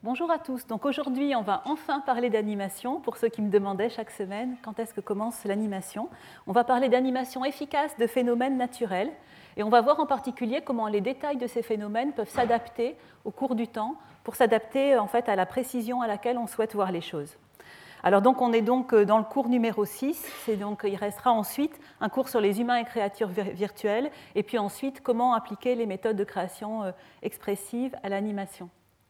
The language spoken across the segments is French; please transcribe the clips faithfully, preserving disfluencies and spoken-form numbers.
Bonjour à tous. Donc aujourd'hui, on va enfin parler d'animation. Pour ceux qui me demandaient chaque semaine quand est-ce que commence l'animation, on va parler d'animation efficace de phénomènes naturels et on va voir en particulier comment les détails de ces phénomènes peuvent s'adapter au cours du temps pour s'adapter en fait à la précision à laquelle on souhaite voir les choses. Alors donc on est donc dans le cours numéro six, et donc il restera ensuite un cours sur les humains et créatures virtuelles et puis ensuite comment appliquer les méthodes de création expressive à l'animation.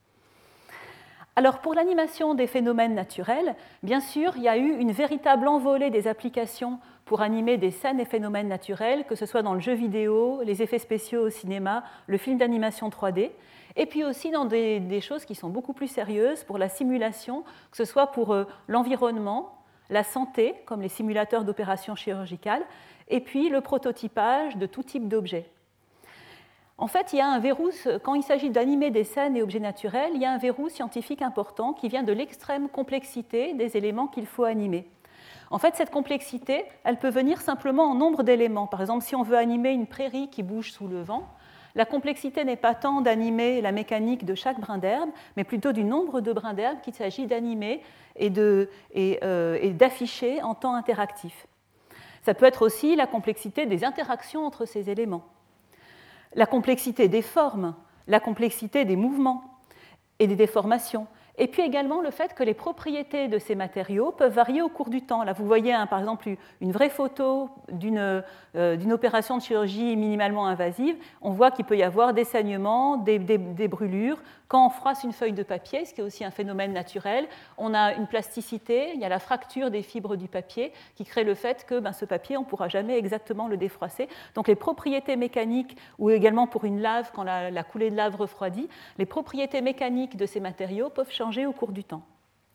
Alors pour l'animation des phénomènes naturels, bien sûr, il y a eu une véritable envolée des applications pour animer des scènes et phénomènes naturels, que ce soit dans le jeu vidéo, les effets spéciaux au cinéma, le film d'animation trois D, et puis aussi dans des, des choses qui sont beaucoup plus sérieuses pour la simulation, que ce soit pour euh, l'environnement, la santé, comme les simulateurs d'opérations chirurgicales, et puis le prototypage de tout type d'objets. En fait, il y a un verrou, quand il s'agit d'animer des scènes et objets naturels, il y a un verrou scientifique important qui vient de l'extrême complexité des éléments qu'il faut animer. En fait, cette complexité, elle peut venir simplement en nombre d'éléments. Par exemple, si on veut animer une prairie qui bouge sous le vent, la complexité n'est pas tant d'animer la mécanique de chaque brin d'herbe, mais plutôt du nombre de brins d'herbe qu'il s'agit d'animer et, de, et, euh, et d'afficher en temps interactif. Ça peut être aussi la complexité des interactions entre ces éléments, la complexité des formes, la complexité des mouvements et des déformations, et puis également le fait que les propriétés de ces matériaux peuvent varier au cours du temps. Là, vous voyez hein, par exemple une vraie photo d'une, euh, d'une opération de chirurgie minimalement invasive. On voit qu'il peut y avoir des saignements, des, des, des brûlures. Quand on froisse une feuille de papier, ce qui est aussi un phénomène naturel, on a une plasticité, il y a la fracture des fibres du papier qui crée le fait que ben, ce papier, on ne pourra jamais exactement le défroisser. Donc les propriétés mécaniques, ou également pour une lave, quand la, la coulée de lave refroidit, les propriétés mécaniques de ces matériaux peuvent changer au cours du temps.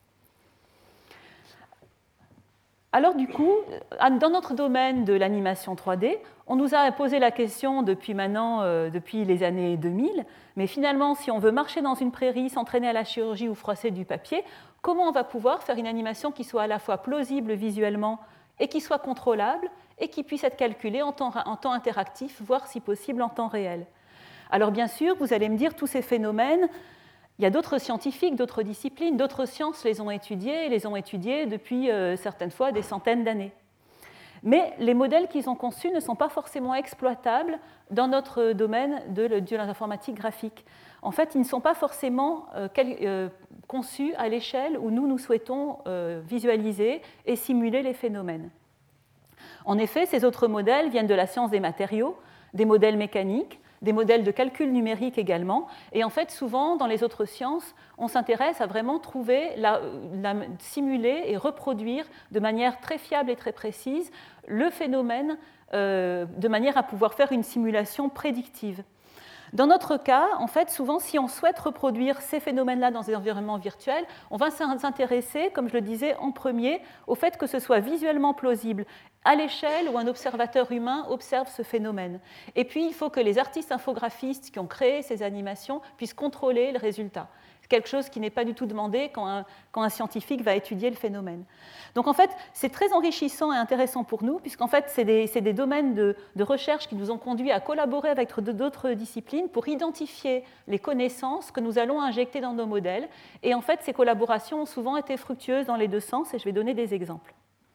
Alors du coup, dans notre domaine de l'animation trois D, on nous a posé la question depuis maintenant, euh, depuis les années deux mille, mais finalement, si on veut marcher dans une prairie, s'entraîner à la chirurgie ou froisser du papier, comment on va pouvoir faire une animation qui soit à la fois plausible visuellement et qui soit contrôlable et qui puisse être calculée en temps, en temps interactif, voire si possible en temps réel? Alors bien sûr, vous allez me dire, tous ces phénomènes, il y a d'autres scientifiques, d'autres disciplines, d'autres sciences les ont étudiés et les ont étudiés depuis euh, certaines fois des centaines d'années. Mais les modèles qu'ils ont conçus ne sont pas forcément exploitables dans notre domaine de, de l'informatique graphique. En fait, ils ne sont pas forcément euh, quel, euh, conçus à l'échelle où nous, nous souhaitons euh, visualiser et simuler les phénomènes. En effet, ces autres modèles viennent de la science des matériaux, des modèles mécaniques, des modèles de calcul numérique également. Et en fait, souvent, dans les autres sciences, on s'intéresse à vraiment trouver, la, la, simuler et reproduire de manière très fiable et très précise le phénomène euh, de manière à pouvoir faire une simulation prédictive. Dans notre cas, en fait, souvent, si on souhaite reproduire ces phénomènes-là dans des environnements virtuels, on va s'intéresser, comme je le disais en premier, au fait que ce soit visuellement plausible à l'échelle où un observateur humain observe ce phénomène. Et puis, il faut que les artistes infographistes qui ont créé ces animations puissent contrôler le résultat. C'est quelque chose qui n'est pas du tout demandé quand un, quand un scientifique va étudier le phénomène. Donc, en fait, c'est très enrichissant et intéressant pour nous, puisqu'en fait, c'est des, c'est des domaines de, de recherche qui nous ont conduits à collaborer avec d'autres disciplines pour identifier les connaissances que nous allons injecter dans nos modèles. Et en fait, ces collaborations ont souvent été fructueuses dans les deux sens, et je vais donner des exemples.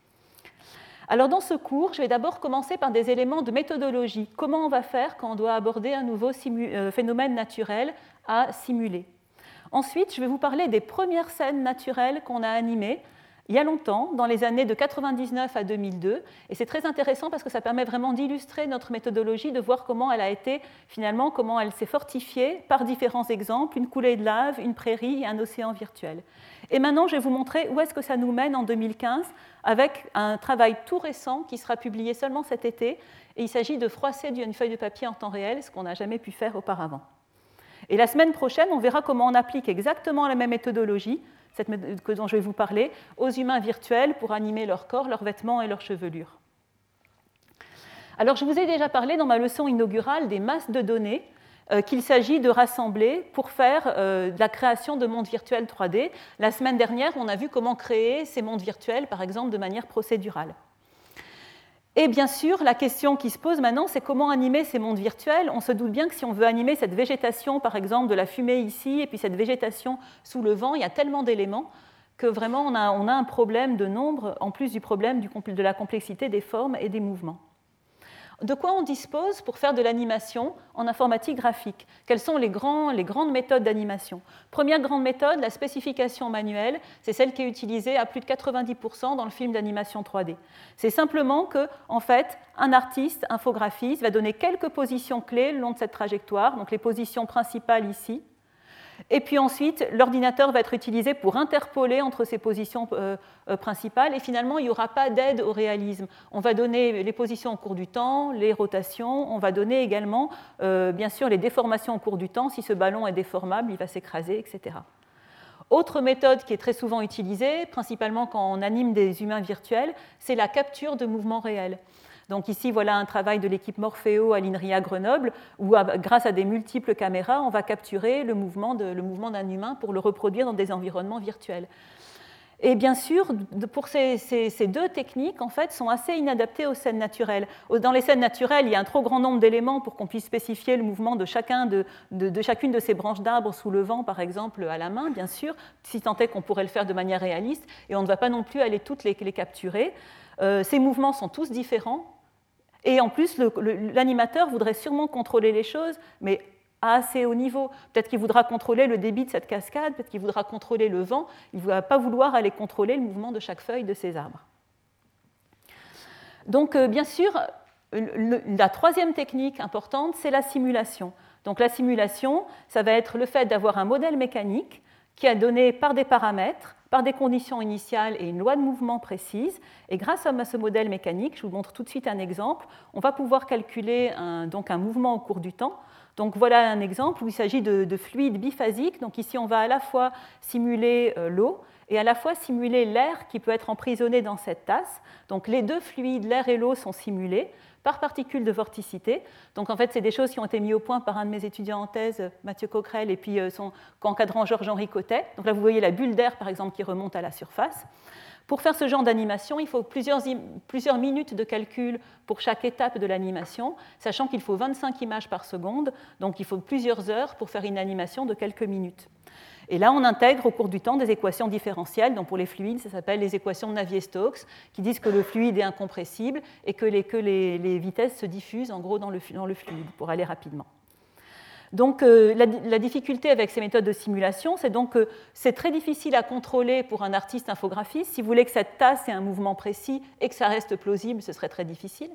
Alors dans ce cours, je vais d'abord commencer par des éléments de méthodologie. Comment on va faire quand on doit aborder un nouveau simu- phénomène naturel à simuler? Ensuite, je vais vous parler des premières scènes naturelles qu'on a animées il y a longtemps, dans les années de quatre-vingt-dix-neuf à deux mille deux. Et c'est très intéressant parce que ça permet vraiment d'illustrer notre méthodologie, de voir comment elle a été, finalement, comment elle s'est fortifiée par différents exemples, une coulée de lave, une prairie et un océan virtuel. Et maintenant, je vais vous montrer où est-ce que ça nous mène en deux mille quinze avec un travail tout récent qui sera publié seulement cet été. Et il s'agit de froisser une feuille de papier en temps réel, ce qu'on n'a jamais pu faire auparavant. Et la semaine prochaine, on verra comment on applique exactement la même méthodologie, cette que dont je vais vous parler, aux humains virtuels pour animer leur corps, leurs vêtements et leurs chevelures. Alors, je vous ai déjà parlé dans ma leçon inaugurale des masses de données euh, qu'il s'agit de rassembler pour faire euh, de la création de mondes virtuels trois D. La semaine dernière, on a vu comment créer ces mondes virtuels, par exemple, de manière procédurale. Et bien sûr, la question qui se pose maintenant, c'est comment animer ces mondes virtuels. On se doute bien que si on veut animer cette végétation, par exemple, de la fumée ici, et puis cette végétation sous le vent, il y a tellement d'éléments que vraiment on a, on a un problème de nombre, en plus du problème du, de la complexité des formes et des mouvements. De quoi on dispose pour faire de l'animation en informatique graphique? Quelles sont les, grands, les grandes méthodes d'animation? Première grande méthode, la spécification manuelle, c'est celle qui est utilisée à plus de quatre-vingt-dix pour cent dans le film d'animation trois D. C'est simplement que, en fait, un artiste, infographiste, va donner quelques positions clés le long de cette trajectoire, donc les positions principales ici. Et puis ensuite, l'ordinateur va être utilisé pour interpoler entre ces positions euh, euh, principales, et finalement, il n'y aura pas d'aide au réalisme. On va donner les positions au cours du temps, les rotations, on va donner également, euh, bien sûr, les déformations au cours du temps. Si ce ballon est déformable, il va s'écraser, et cetera. Autre méthode qui est très souvent utilisée, principalement quand on anime des humains virtuels, c'est la capture de mouvements réels. Donc ici, voilà un travail de l'équipe Morpheo à l'INRIA Grenoble, où grâce à des multiples caméras, on va capturer le mouvement, de, le mouvement d'un humain pour le reproduire dans des environnements virtuels. Et bien sûr, pour ces, ces, ces deux techniques, en fait, sont assez inadaptées aux scènes naturelles. Dans les scènes naturelles, il y a un trop grand nombre d'éléments pour qu'on puisse spécifier le mouvement de, chacun de, de, de chacune de ces branches d'arbres sous le vent, par exemple, à la main, bien sûr, si tant est qu'on pourrait le faire de manière réaliste, et on ne va pas non plus aller toutes les, les capturer. Euh, ces mouvements sont tous différents. Et en plus, le, le, l'animateur voudrait sûrement contrôler les choses, mais à assez haut niveau. Peut-être qu'il voudra contrôler le débit de cette cascade, peut-être qu'il voudra contrôler le vent, il ne va pas vouloir aller contrôler le mouvement de chaque feuille de ces arbres. Donc, euh, bien sûr, le, la troisième technique importante, c'est la simulation. Donc, la simulation, ça va être le fait d'avoir un modèle mécanique qui est donné par des paramètres, par des conditions initiales et une loi de mouvement précise. Et grâce à ce modèle mécanique, je vous montre tout de suite un exemple, on va pouvoir calculer un, donc un mouvement au cours du temps. Donc voilà un exemple où il s'agit de, de fluides biphasiques. Donc ici, on va à la fois simuler euh, l'eau et à la fois simuler l'air qui peut être emprisonné dans cette tasse. Donc les deux fluides, l'air et l'eau, sont simulés par particules de vorticité. Donc en fait, c'est des choses qui ont été mises au point par un de mes étudiants en thèse, Mathieu Coquerel, et puis son encadrant Georges-Henri Cotet. Donc là, vous voyez la bulle d'air, par exemple, qui remonte à la surface. Pour faire ce genre d'animation, il faut plusieurs, plusieurs minutes de calcul pour chaque étape de l'animation, sachant qu'il faut vingt-cinq images par seconde, donc il faut plusieurs heures pour faire une animation de quelques minutes. Et là, on intègre au cours du temps des équations différentielles. Donc pour les fluides, ça s'appelle les équations de Navier-Stokes, qui disent que le fluide est incompressible et que les, que les, les vitesses se diffusent en gros dans le, dans le fluide pour aller rapidement. Donc euh, la, la difficulté avec ces méthodes de simulation, c'est donc que c'est très difficile à contrôler pour un artiste infographiste. Si vous voulez que cette tasse ait un mouvement précis et que ça reste plausible, ce serait très difficile.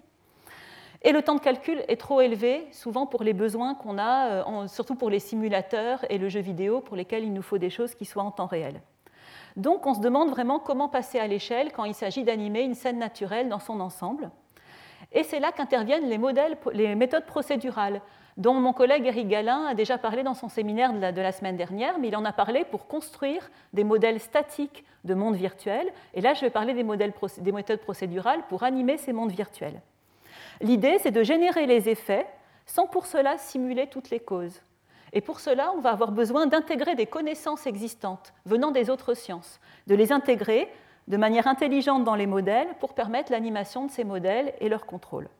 Et le temps de calcul est trop élevé, souvent pour les besoins qu'on a, surtout pour les simulateurs et le jeu vidéo, pour lesquels il nous faut des choses qui soient en temps réel. Donc on se demande vraiment comment passer à l'échelle quand il s'agit d'animer une scène naturelle dans son ensemble. Et c'est là qu'interviennent les, modèles, les méthodes procédurales, dont mon collègue Éric Gallin a déjà parlé dans son séminaire de la, de la semaine dernière, mais il en a parlé pour construire des modèles statiques de mondes virtuels. Et là, je vais parler des, modèles, des méthodes procédurales pour animer ces mondes virtuels. L'idée, c'est de générer les effets sans pour cela simuler toutes les causes. Et pour cela, on va avoir besoin d'intégrer des connaissances existantes venant des autres sciences, de les intégrer de manière intelligente dans les modèles pour permettre l'animation de ces modèles et leur contrôle.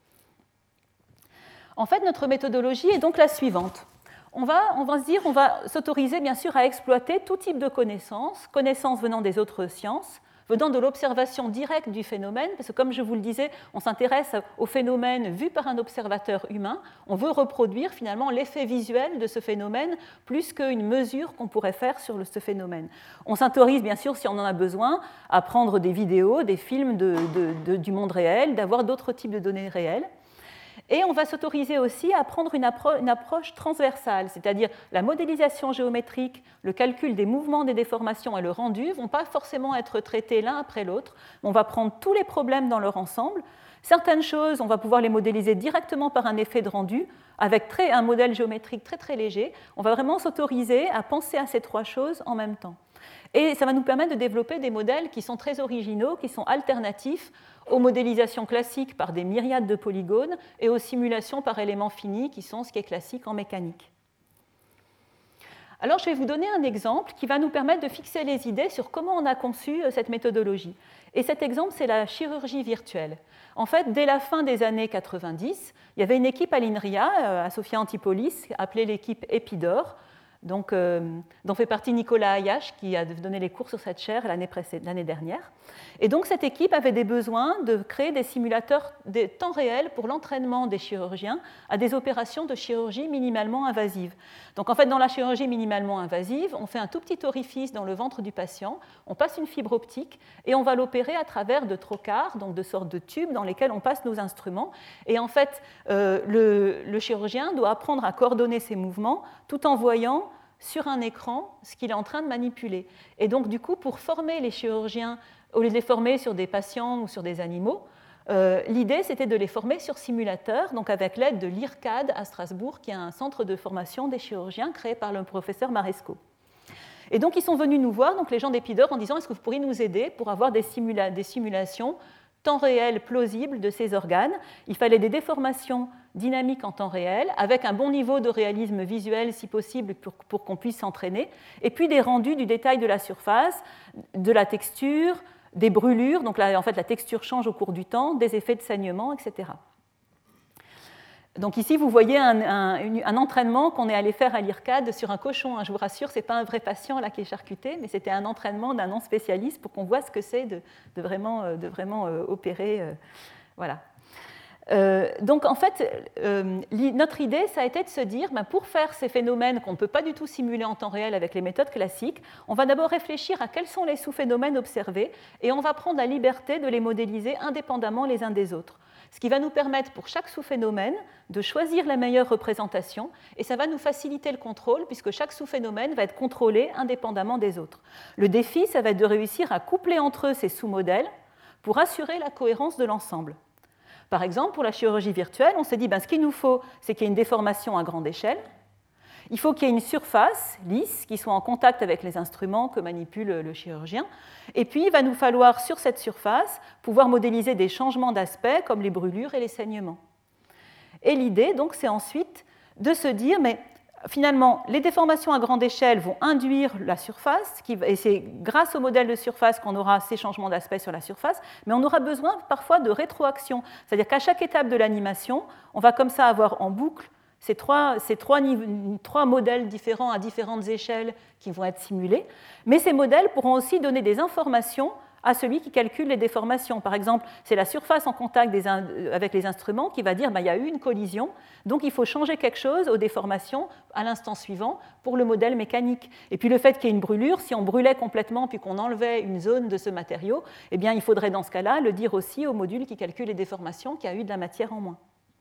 En fait, notre méthodologie est donc la suivante. On va, on va se dire, on va s'autoriser bien sûr à exploiter tout type de connaissances, connaissances venant des autres sciences, venant de l'observation directe du phénomène, parce que comme je vous le disais, on s'intéresse au phénomène vu par un observateur humain, on veut reproduire finalement l'effet visuel de ce phénomène plus qu'une mesure qu'on pourrait faire sur ce phénomène. On s'autorise bien sûr, si on en a besoin, à prendre des vidéos, des films de, de, de, du monde réel, d'avoir d'autres types de données réelles. Et on va s'autoriser aussi à prendre une, appro- une approche transversale, c'est-à-dire la modélisation géométrique, le calcul des mouvements, des déformations et le rendu ne vont pas forcément être traités l'un après l'autre. On va prendre tous les problèmes dans leur ensemble. Certaines choses, on va pouvoir les modéliser directement par un effet de rendu, avec très, un modèle géométrique très très léger. On va vraiment s'autoriser à penser à ces trois choses en même temps. Et ça va nous permettre de développer des modèles qui sont très originaux, qui sont alternatifs aux modélisations classiques par des myriades de polygones et aux simulations par éléments finis qui sont ce qui est classique en mécanique. Alors, je vais vous donner un exemple qui va nous permettre de fixer les idées sur comment on a conçu cette méthodologie. Et cet exemple, c'est la chirurgie virtuelle. En fait, dès la fin des années quatre-vingt-dix, il y avait une équipe à l'INRIA, à Sophia Antipolis, appelée l'équipe EPIDOR, donc, euh, dont fait partie Nicolas Ayache, qui a donné les cours sur cette chaire l'année dernière. Et donc, cette équipe avait des besoins de créer des simulateurs de temps réel pour l'entraînement des chirurgiens à des opérations de chirurgie minimalement invasive. Donc, en fait, dans la chirurgie minimalement invasive, on fait un tout petit orifice dans le ventre du patient, on passe une fibre optique et on va l'opérer à travers de trocars, donc de sortes de tubes dans lesquels on passe nos instruments. Et en fait, euh, le, le chirurgien doit apprendre à coordonner ses mouvements tout en voyant sur un écran ce qu'il est en train de manipuler. Et donc, du coup, pour former les chirurgiens, au lieu de les former sur des patients ou sur des animaux, euh, l'idée, c'était de les former sur simulateur, donc avec l'aide de l'I R C A D à Strasbourg, qui est un centre de formation des chirurgiens créé par le professeur Maresco. Et donc, ils sont venus nous voir, donc les gens d'Epidor, en disant « Est-ce que vous pourriez nous aider pour avoir des, simula- des simulations temps réel plausible de ces organes ?» Il fallait des déformations dynamiques en temps réel, avec un bon niveau de réalisme visuel, si possible, pour, pour qu'on puisse s'entraîner, et puis des rendus du détail de la surface, de la texture, des brûlures, donc là, en fait, la texture change au cours du temps, des effets de saignement, et cetera. Donc ici, vous voyez un, un, un entraînement qu'on est allé faire à l'I R C A D sur un cochon. Je vous rassure, ce n'est pas un vrai patient là qui est charcuté, mais c'était un entraînement d'un non-spécialiste pour qu'on voit ce que c'est de, de vraiment, de vraiment euh, opérer. Euh, voilà. Euh, donc en fait, euh, notre idée, ça a été de se dire, ben, pour faire ces phénomènes qu'on ne peut pas du tout simuler en temps réel avec les méthodes classiques, on va d'abord réfléchir à quels sont les sous-phénomènes observés et on va prendre la liberté de les modéliser indépendamment les uns des autres. Ce qui va nous permettre pour chaque sous-phénomène de choisir la meilleure représentation et ça va nous faciliter le contrôle puisque chaque sous-phénomène va être contrôlé indépendamment des autres. Le défi, ça va être de réussir à coupler entre eux ces sous-modèles pour assurer la cohérence de l'ensemble. Par exemple, pour la chirurgie virtuelle, on s'est dit ben, ce qu'il nous faut, c'est qu'il y ait une déformation à grande échelle. Il faut qu'il y ait une surface lisse qui soit en contact avec les instruments que manipule le chirurgien. Et puis, il va nous falloir, sur cette surface, pouvoir modéliser des changements d'aspect comme les brûlures et les saignements. Et l'idée, donc, c'est ensuite de se dire, mais finalement, les déformations à grande échelle vont induire la surface, et c'est grâce au modèle de surface qu'on aura ces changements d'aspect sur la surface, mais on aura besoin parfois de rétroaction. C'est-à-dire qu'à chaque étape de l'animation, on va comme ça avoir en boucle ces trois, ces trois, trois modèles différents à différentes échelles qui vont être simulés, mais ces modèles pourront aussi donner des informations à celui qui calcule les déformations. Par exemple, c'est la surface en contact des in... avec les instruments qui va dire ben, il y a eu une collision, donc il faut changer quelque chose aux déformations à l'instant suivant pour le modèle mécanique. Et puis le fait qu'il y ait une brûlure, si on brûlait complètement puis qu'on enlevait une zone de ce matériau, eh bien, il faudrait dans ce cas-là le dire aussi au module qui calcule les déformations qu'il y a eu de la matière en moins.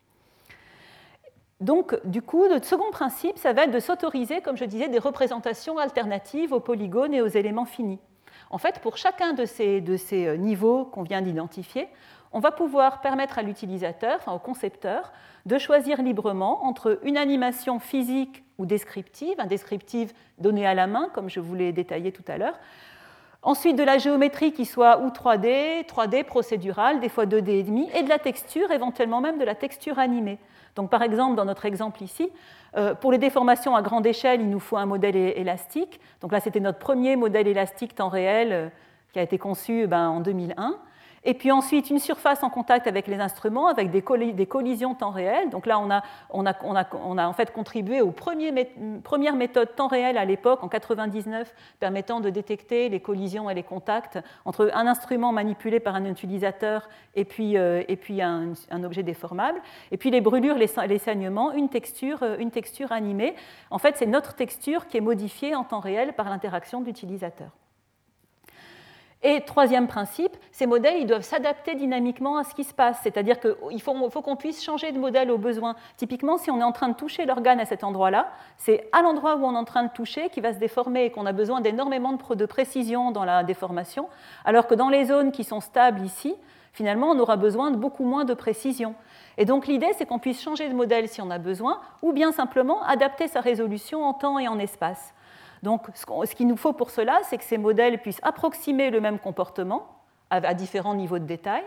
Donc, du coup, le second principe, ça va être de s'autoriser, comme je disais, des représentations alternatives aux polygones et aux éléments finis. En fait, pour chacun de ces, de ces niveaux qu'on vient d'identifier, on va pouvoir permettre à l'utilisateur, enfin au concepteur, de choisir librement entre une animation physique ou descriptive, un descriptive donné à la main, comme je vous l'ai détaillé tout à l'heure, ensuite de la géométrie qui soit ou trois D, trois D procédurale, des fois deux D et demi, et de la texture, éventuellement même de la texture animée. Donc, par exemple, dans notre exemple ici, euh, pour les déformations à grande échelle, il nous faut un modèle élastique. Donc là, c'était notre premier modèle élastique temps réel euh, qui a été conçu ben, en deux mille un. Et puis ensuite, une surface en contact avec les instruments, avec des, colli- des collisions temps réel. Donc là, on a, on a, on a, on a en fait contribué aux premiers mé- premières méthodes temps réel à l'époque, en quatre-vingt-dix-neuf, permettant de détecter les collisions et les contacts entre un instrument manipulé par un utilisateur et puis, euh, et puis un, un objet déformable. Et puis les brûlures, les, les saignements, une texture, une texture animée. En fait, c'est notre texture qui est modifiée en temps réel par l'interaction de l'utilisateur. Et troisième principe, ces modèles ils doivent s'adapter dynamiquement à ce qui se passe, c'est-à-dire qu'il faut, faut qu'on puisse changer de modèle au besoin. Typiquement, si on est en train de toucher l'organe à cet endroit-là, c'est à l'endroit où on est en train de toucher qui va se déformer et qu'on a besoin d'énormément de, de précision dans la déformation, alors que dans les zones qui sont stables ici, finalement, on aura besoin de beaucoup moins de précision. Et donc l'idée, c'est qu'on puisse changer de modèle si on a besoin, ou bien simplement adapter sa résolution en temps et en espace. Donc, ce qu'il nous faut pour cela, c'est que ces modèles puissent approximer le même comportement à différents niveaux de détail,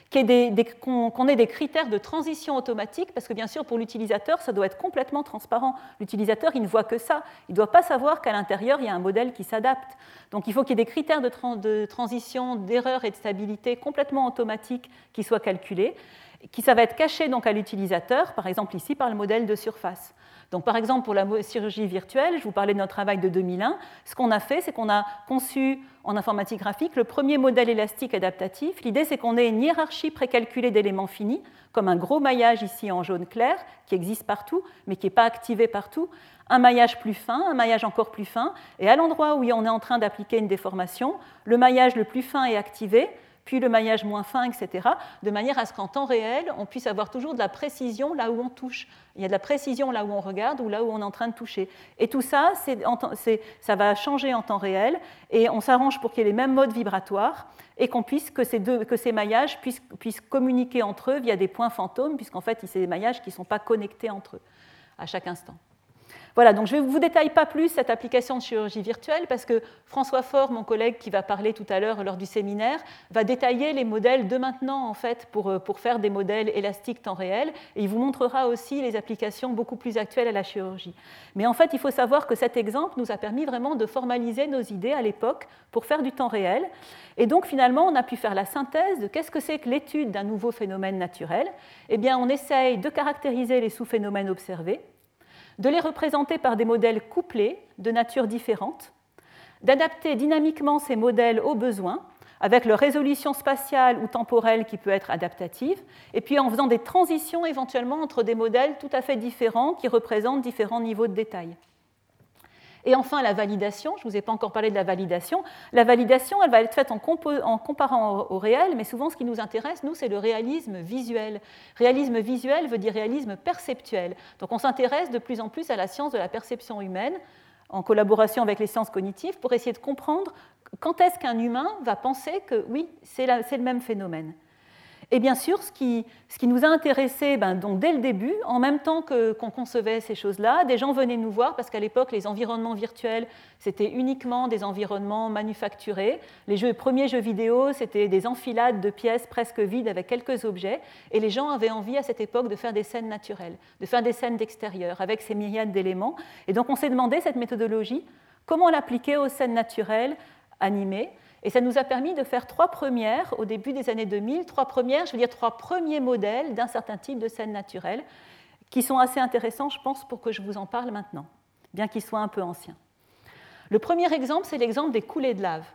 qu'on, qu'on ait des critères de transition automatique, parce que bien sûr, pour l'utilisateur, ça doit être complètement transparent. L'utilisateur, il ne voit que ça. Il ne doit pas savoir qu'à l'intérieur, il y a un modèle qui s'adapte. Donc, il faut qu'il y ait des critères de, trans, de transition, d'erreur et de stabilité complètement automatiques qui soient calculés, qui ça va être caché donc à l'utilisateur, par exemple ici par le modèle de surface. Donc, par exemple, pour la chirurgie virtuelle, je vous parlais de notre travail de deux mille un, ce qu'on a fait, c'est qu'on a conçu en informatique graphique le premier modèle élastique adaptatif. L'idée, c'est qu'on ait une hiérarchie précalculée d'éléments finis, comme un gros maillage ici en jaune clair, qui existe partout, mais qui n'est pas activé partout, un maillage plus fin, un maillage encore plus fin, et à l'endroit où on est en train d'appliquer une déformation, le maillage le plus fin est activé, puis le maillage moins fin, et cetera, de manière à ce qu'en temps réel, on puisse avoir toujours de la précision là où on touche. Il y a de la précision là où on regarde ou là où on est en train de toucher. Et tout ça, c'est, c'est, ça va changer en temps réel, et on s'arrange pour qu'il y ait les mêmes modes vibratoires, et qu'on puisse, que ces, deux, que ces maillages puissent, puissent communiquer entre eux via des points fantômes, puisqu'en fait, c'est des maillages qui ne sont pas connectés entre eux à chaque instant. Voilà, donc je ne vous détaille pas plus cette application de chirurgie virtuelle parce que François Faure, mon collègue qui va parler tout à l'heure lors du séminaire, va détailler les modèles de maintenant en fait pour, pour faire des modèles élastiques temps réel et il vous montrera aussi les applications beaucoup plus actuelles à la chirurgie. Mais en fait, il faut savoir que cet exemple nous a permis vraiment de formaliser nos idées à l'époque pour faire du temps réel. Et donc finalement, on a pu faire la synthèse de qu'est-ce que c'est que l'étude d'un nouveau phénomène naturel. Eh bien, on essaye de caractériser les sous-phénomènes observés, de les représenter par des modèles couplés de nature différente, d'adapter dynamiquement ces modèles aux besoins, avec leur résolution spatiale ou temporelle qui peut être adaptative, et puis en faisant des transitions éventuellement entre des modèles tout à fait différents qui représentent différents niveaux de détail. Et enfin, la validation, je ne vous ai pas encore parlé de la validation. La validation, elle va être faite en, compo- en comparant au, au réel, mais souvent ce qui nous intéresse, nous, c'est le réalisme visuel. Réalisme visuel veut dire réalisme perceptuel. Donc on s'intéresse de plus en plus à la science de la perception humaine, en collaboration avec les sciences cognitives, pour essayer de comprendre quand est-ce qu'un humain va penser que oui, c'est, la, c'est le même phénomène. Et bien sûr, ce qui, ce qui nous a intéressés ben, donc dès le début, en même temps que, qu'on concevait ces choses-là, des gens venaient nous voir parce qu'à l'époque, les environnements virtuels, c'était uniquement des environnements manufacturés. Les jeux, premiers jeux vidéo, c'était des enfilades de pièces presque vides avec quelques objets. Et les gens avaient envie à cette époque de faire des scènes naturelles, de faire des scènes d'extérieur avec ces myriades d'éléments. Et donc on s'est demandé, cette méthodologie, comment l'appliquer aux scènes naturelles animées. Et ça nous a permis de faire trois premières au début des années deux mille, trois premières, je veux dire trois premiers modèles d'un certain type de scène naturelle, qui sont assez intéressants, je pense, pour que je vous en parle maintenant, bien qu'ils soient un peu anciens. Le premier exemple, c'est l'exemple des coulées de lave.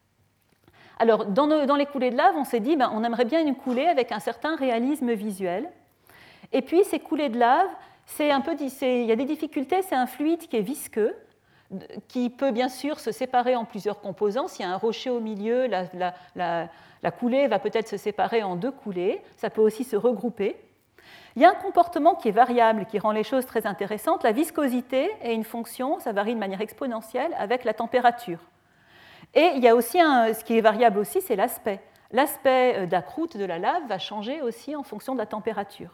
Alors, dans, nos, dans les coulées de lave, on s'est dit, ben, on aimerait bien une coulée avec un certain réalisme visuel. Et puis, ces coulées de lave, c'est un peu, c'est, il y a des difficultés, c'est un fluide qui est visqueux, qui peut bien sûr se séparer en plusieurs composants. S'il y a un rocher au milieu, la, la, la, la coulée va peut-être se séparer en deux coulées. Ça peut aussi se regrouper. Il y a un comportement qui est variable, qui rend les choses très intéressantes. La viscosité est une fonction, ça varie de manière exponentielle avec la température. Et il y a aussi un, ce qui est variable aussi, c'est l'aspect. L'aspect de la croûte de la lave va changer aussi en fonction de la température.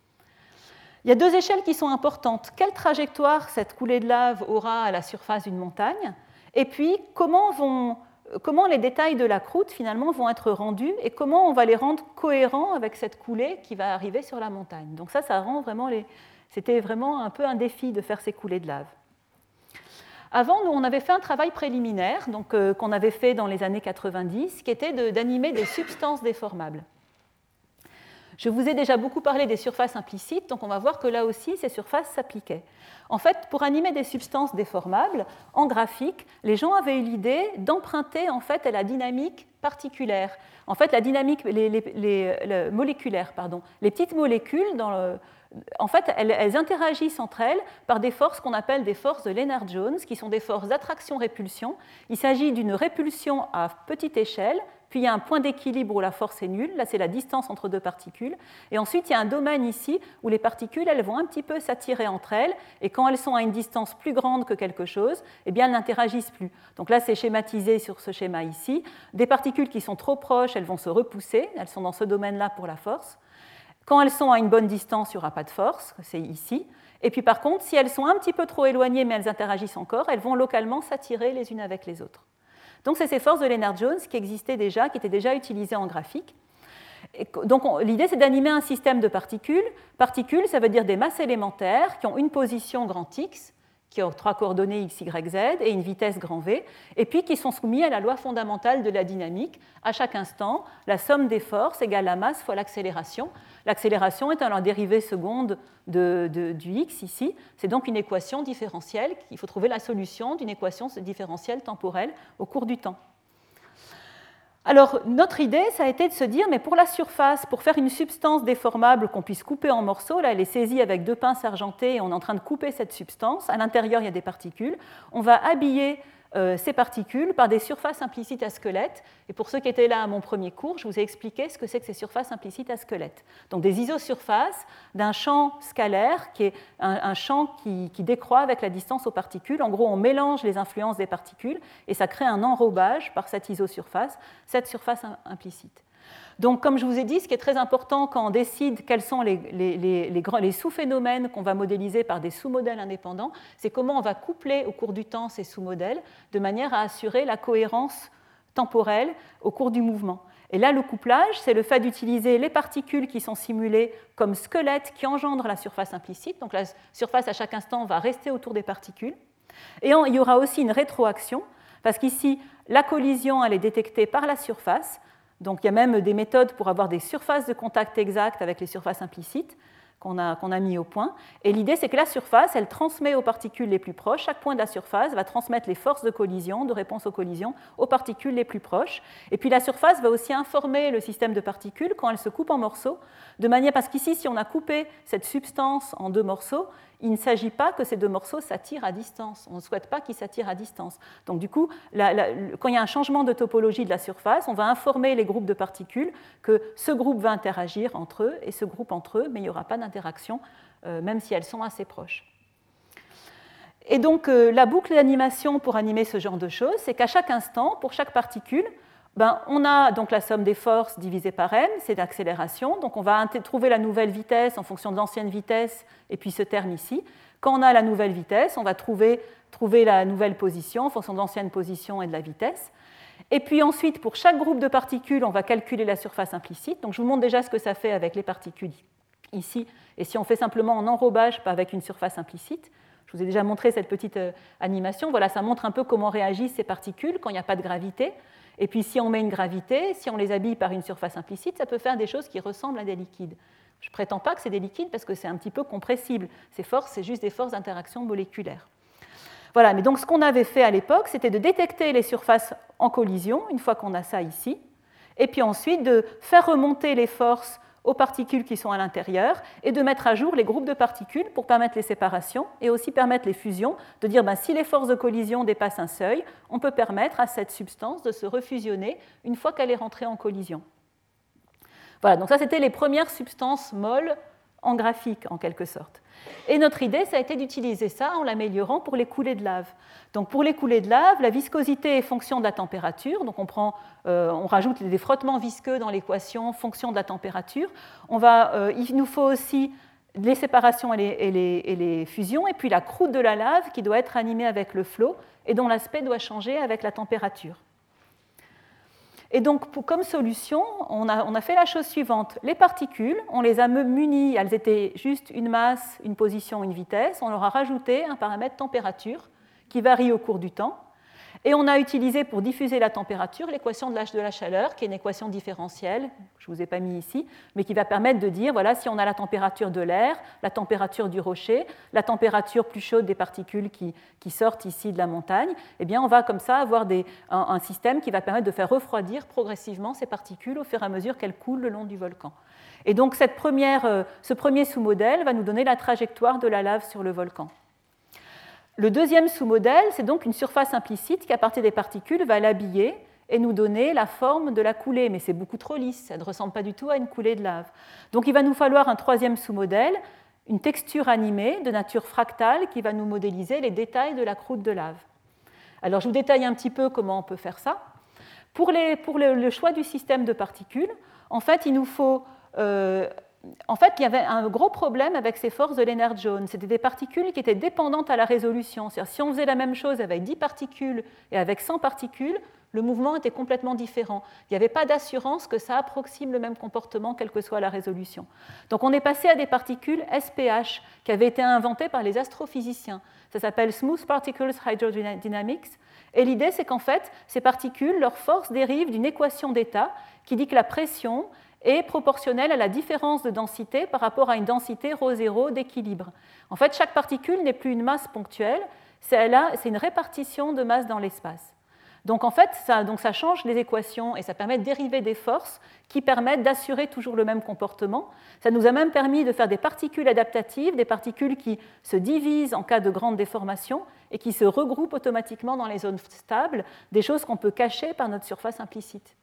Il y a deux échelles qui sont importantes. Quelle trajectoire cette coulée de lave aura à la surface d'une montagne? Et puis, comment, vont, comment les détails de la croûte, finalement, vont être rendus et comment on va les rendre cohérents avec cette coulée qui va arriver sur la montagne. Donc ça, ça rend vraiment les... C'était vraiment un peu un défi de faire ces coulées de lave. Avant, nous, on avait fait un travail préliminaire donc, euh, qu'on avait fait dans les années quatre-vingt-dix, qui était de, d'animer des substances déformables. Je vous ai déjà beaucoup parlé des surfaces implicites, donc on va voir que là aussi, ces surfaces s'appliquaient. En fait, pour animer des substances déformables, en graphique, les gens avaient eu l'idée d'emprunter en fait, à la dynamique particulière. En fait, la dynamique les, les, les, les, moléculaire, pardon. Les petites molécules, dans le, en fait, elles, elles interagissent entre elles par des forces qu'on appelle des forces de Lennard-Jones, qui sont des forces d'attraction-répulsion. Il s'agit d'une répulsion à petite échelle, puis il y a un point d'équilibre où la force est nulle, là c'est la distance entre deux particules, et ensuite il y a un domaine ici où les particules elles vont un petit peu s'attirer entre elles, et quand elles sont à une distance plus grande que quelque chose, eh bien elles n'interagissent plus. Donc là c'est schématisé sur ce schéma ici. Des particules qui sont trop proches, elles vont se repousser, elles sont dans ce domaine-là pour la force. Quand elles sont à une bonne distance, il n'y aura pas de force, c'est ici. Et puis par contre, si elles sont un petit peu trop éloignées mais elles interagissent encore, elles vont localement s'attirer les unes avec les autres. Donc c'est ces forces de Lennard-Jones qui existaient déjà, qui étaient déjà utilisées en graphique. Et donc l'idée, c'est d'animer un système de particules. Particules, ça veut dire des masses élémentaires qui ont une position grand X, qui ont trois coordonnées x, y, z et une vitesse grand V, et puis qui sont soumis à la loi fondamentale de la dynamique. À chaque instant, la somme des forces égale la masse fois l'accélération. L'accélération étant la dérivée seconde de, de, du x ici. C'est donc une équation différentielle. Il faut trouver la solution d'une équation différentielle temporelle au cours du temps. Alors, notre idée, ça a été de se dire, mais pour la surface, pour faire une substance déformable qu'on puisse couper en morceaux, là, elle est saisie avec deux pinces argentées et on est en train de couper cette substance. À l'intérieur, il y a des particules. On va habiller euh, ces particules par des surfaces implicites à squelette. Et pour ceux qui étaient là à mon premier cours, je vous ai expliqué ce que c'est que ces surfaces implicites à squelette. Donc, des isosurfaces d'un champ scalaire qui est un, un champ qui, qui décroît avec la distance aux particules. En gros, on mélange les influences des particules et ça crée un enrobage par cette isosurface, cette surface implicite. Donc, comme je vous ai dit, ce qui est très important quand on décide quels sont les, les, les, les, les sous-phénomènes qu'on va modéliser par des sous-modèles indépendants, c'est comment on va coupler au cours du temps ces sous-modèles de manière à assurer la cohérence temporelle au cours du mouvement. Et là, le couplage, c'est le fait d'utiliser les particules qui sont simulées comme squelettes qui engendrent la surface implicite. Donc, la surface, à chaque instant, va rester autour des particules. Et il y aura aussi une rétroaction, parce qu'ici, la collision, elle est détectée par la surface. Donc, il y a même des méthodes pour avoir des surfaces de contact exactes avec les surfaces implicites qu'on a, qu'on a mis au point. Et l'idée, c'est que la surface, elle transmet aux particules les plus proches. Chaque point de la surface va transmettre les forces de collision, de réponse aux collisions, aux particules les plus proches. Et puis, la surface va aussi informer le système de particules quand elle se coupe en morceaux, de manière, parce qu'ici, si on a coupé cette substance en deux morceaux, il ne s'agit pas que ces deux morceaux s'attirent à distance. On ne souhaite pas qu'ils s'attirent à distance. Donc, du coup, la, la, quand il y a un changement de topologie de la surface, on va informer les groupes de particules que ce groupe va interagir entre eux et ce groupe entre eux, mais il n'y aura pas d'interaction, euh, même si elles sont assez proches. Et donc, euh, la boucle d'animation pour animer ce genre de choses, c'est qu'à chaque instant, pour chaque particule, ben, on a donc la somme des forces divisée par m, c'est l'accélération. Donc on va trouver la nouvelle vitesse en fonction de l'ancienne vitesse et puis ce terme ici. Quand on a la nouvelle vitesse, on va trouver, trouver la nouvelle position en fonction de l'ancienne position et de la vitesse. Et puis ensuite, pour chaque groupe de particules, on va calculer la surface implicite. Donc je vous montre déjà ce que ça fait avec les particules ici. Et si on fait simplement en enrobage, pas avec une surface implicite. Je vous ai déjà montré cette petite animation. Voilà, ça montre un peu comment réagissent ces particules quand il n'y a pas de gravité. Et puis si on met une gravité, si on les habille par une surface implicite, ça peut faire des choses qui ressemblent à des liquides. Je ne prétends pas que c'est des liquides parce que c'est un petit peu compressible. Ces forces, c'est juste des forces d'interaction moléculaire. Voilà, mais donc ce qu'on avait fait à l'époque, c'était de détecter les surfaces en collision, une fois qu'on a ça ici, et puis ensuite de faire remonter les forces aux particules qui sont à l'intérieur et de mettre à jour les groupes de particules pour permettre les séparations et aussi permettre les fusions, de dire ben, si les forces de collision dépassent un seuil, on peut permettre à cette substance de se refusionner une fois qu'elle est rentrée en collision. Voilà, donc ça c'était les premières substances molles en graphique en quelque sorte. Et notre idée, ça a été d'utiliser ça en l'améliorant pour les coulées de lave. Donc pour les coulées de lave, la viscosité est fonction de la température. Donc on, prend, euh, on rajoute des frottements visqueux dans l'équation fonction de la température. On va, euh, il nous faut aussi les séparations et les, et, les, et les fusions, et puis la croûte de la lave qui doit être animée avec le flot et dont l'aspect doit changer avec la température. Et donc, pour, comme solution, on a, on a fait la chose suivante. Les particules, on les a munies, elles étaient juste une masse, une position, une vitesse. On leur a rajouté un paramètre température qui varie au cours du temps. Et on a utilisé pour diffuser la température l'équation de l'H de la chaleur, qui est une équation différentielle, je ne vous ai pas mis ici, mais qui va permettre de dire, voilà, si on a la température de l'air, la température du rocher, la température plus chaude des particules qui, qui sortent ici de la montagne, eh bien on va comme ça avoir des, un, un système qui va permettre de faire refroidir progressivement ces particules au fur et à mesure qu'elles coulent le long du volcan. Et donc cette première, ce premier sous-modèle va nous donner la trajectoire de la lave sur le volcan. Le deuxième sous-modèle, c'est donc une surface implicite qui, à partir des particules, va l'habiller et nous donner la forme de la coulée. Mais c'est beaucoup trop lisse, ça ne ressemble pas du tout à une coulée de lave. Donc il va nous falloir un troisième sous-modèle, une texture animée de nature fractale qui va nous modéliser les détails de la croûte de lave. Alors je vous détaille un petit peu comment on peut faire ça. Pour, les, pour le, le choix du système de particules, en fait, il nous faut... Euh, En fait, il y avait un gros problème avec ces forces de Lennard-Jones. C'était des particules qui étaient dépendantes à la résolution. C'est-à-dire, si on faisait la même chose avec dix particules et avec cent particules, Le mouvement était complètement différent. Il n'y avait pas d'assurance que ça approxime le même comportement, quelle que soit la résolution. Donc on est passé à des particules S P H qui avaient été inventées par les astrophysiciens. Ça s'appelle Smooth Particles Hydrodynamics. Et l'idée, c'est qu'en fait, ces particules, leur force dérive d'une équation d'état qui dit que la pression est proportionnelle à la différence de densité par rapport à une densité ρ zéro d'équilibre. En fait, chaque particule n'est plus une masse ponctuelle, c'est une répartition de masse dans l'espace. Donc en fait, ça, donc ça change les équations et ça permet de dériver des forces qui permettent d'assurer toujours le même comportement. Ça nous a même permis de faire des particules adaptatives, des particules qui se divisent en cas de grande déformation et qui se regroupent automatiquement dans les zones stables, des choses qu'on peut cacher par notre surface implicite.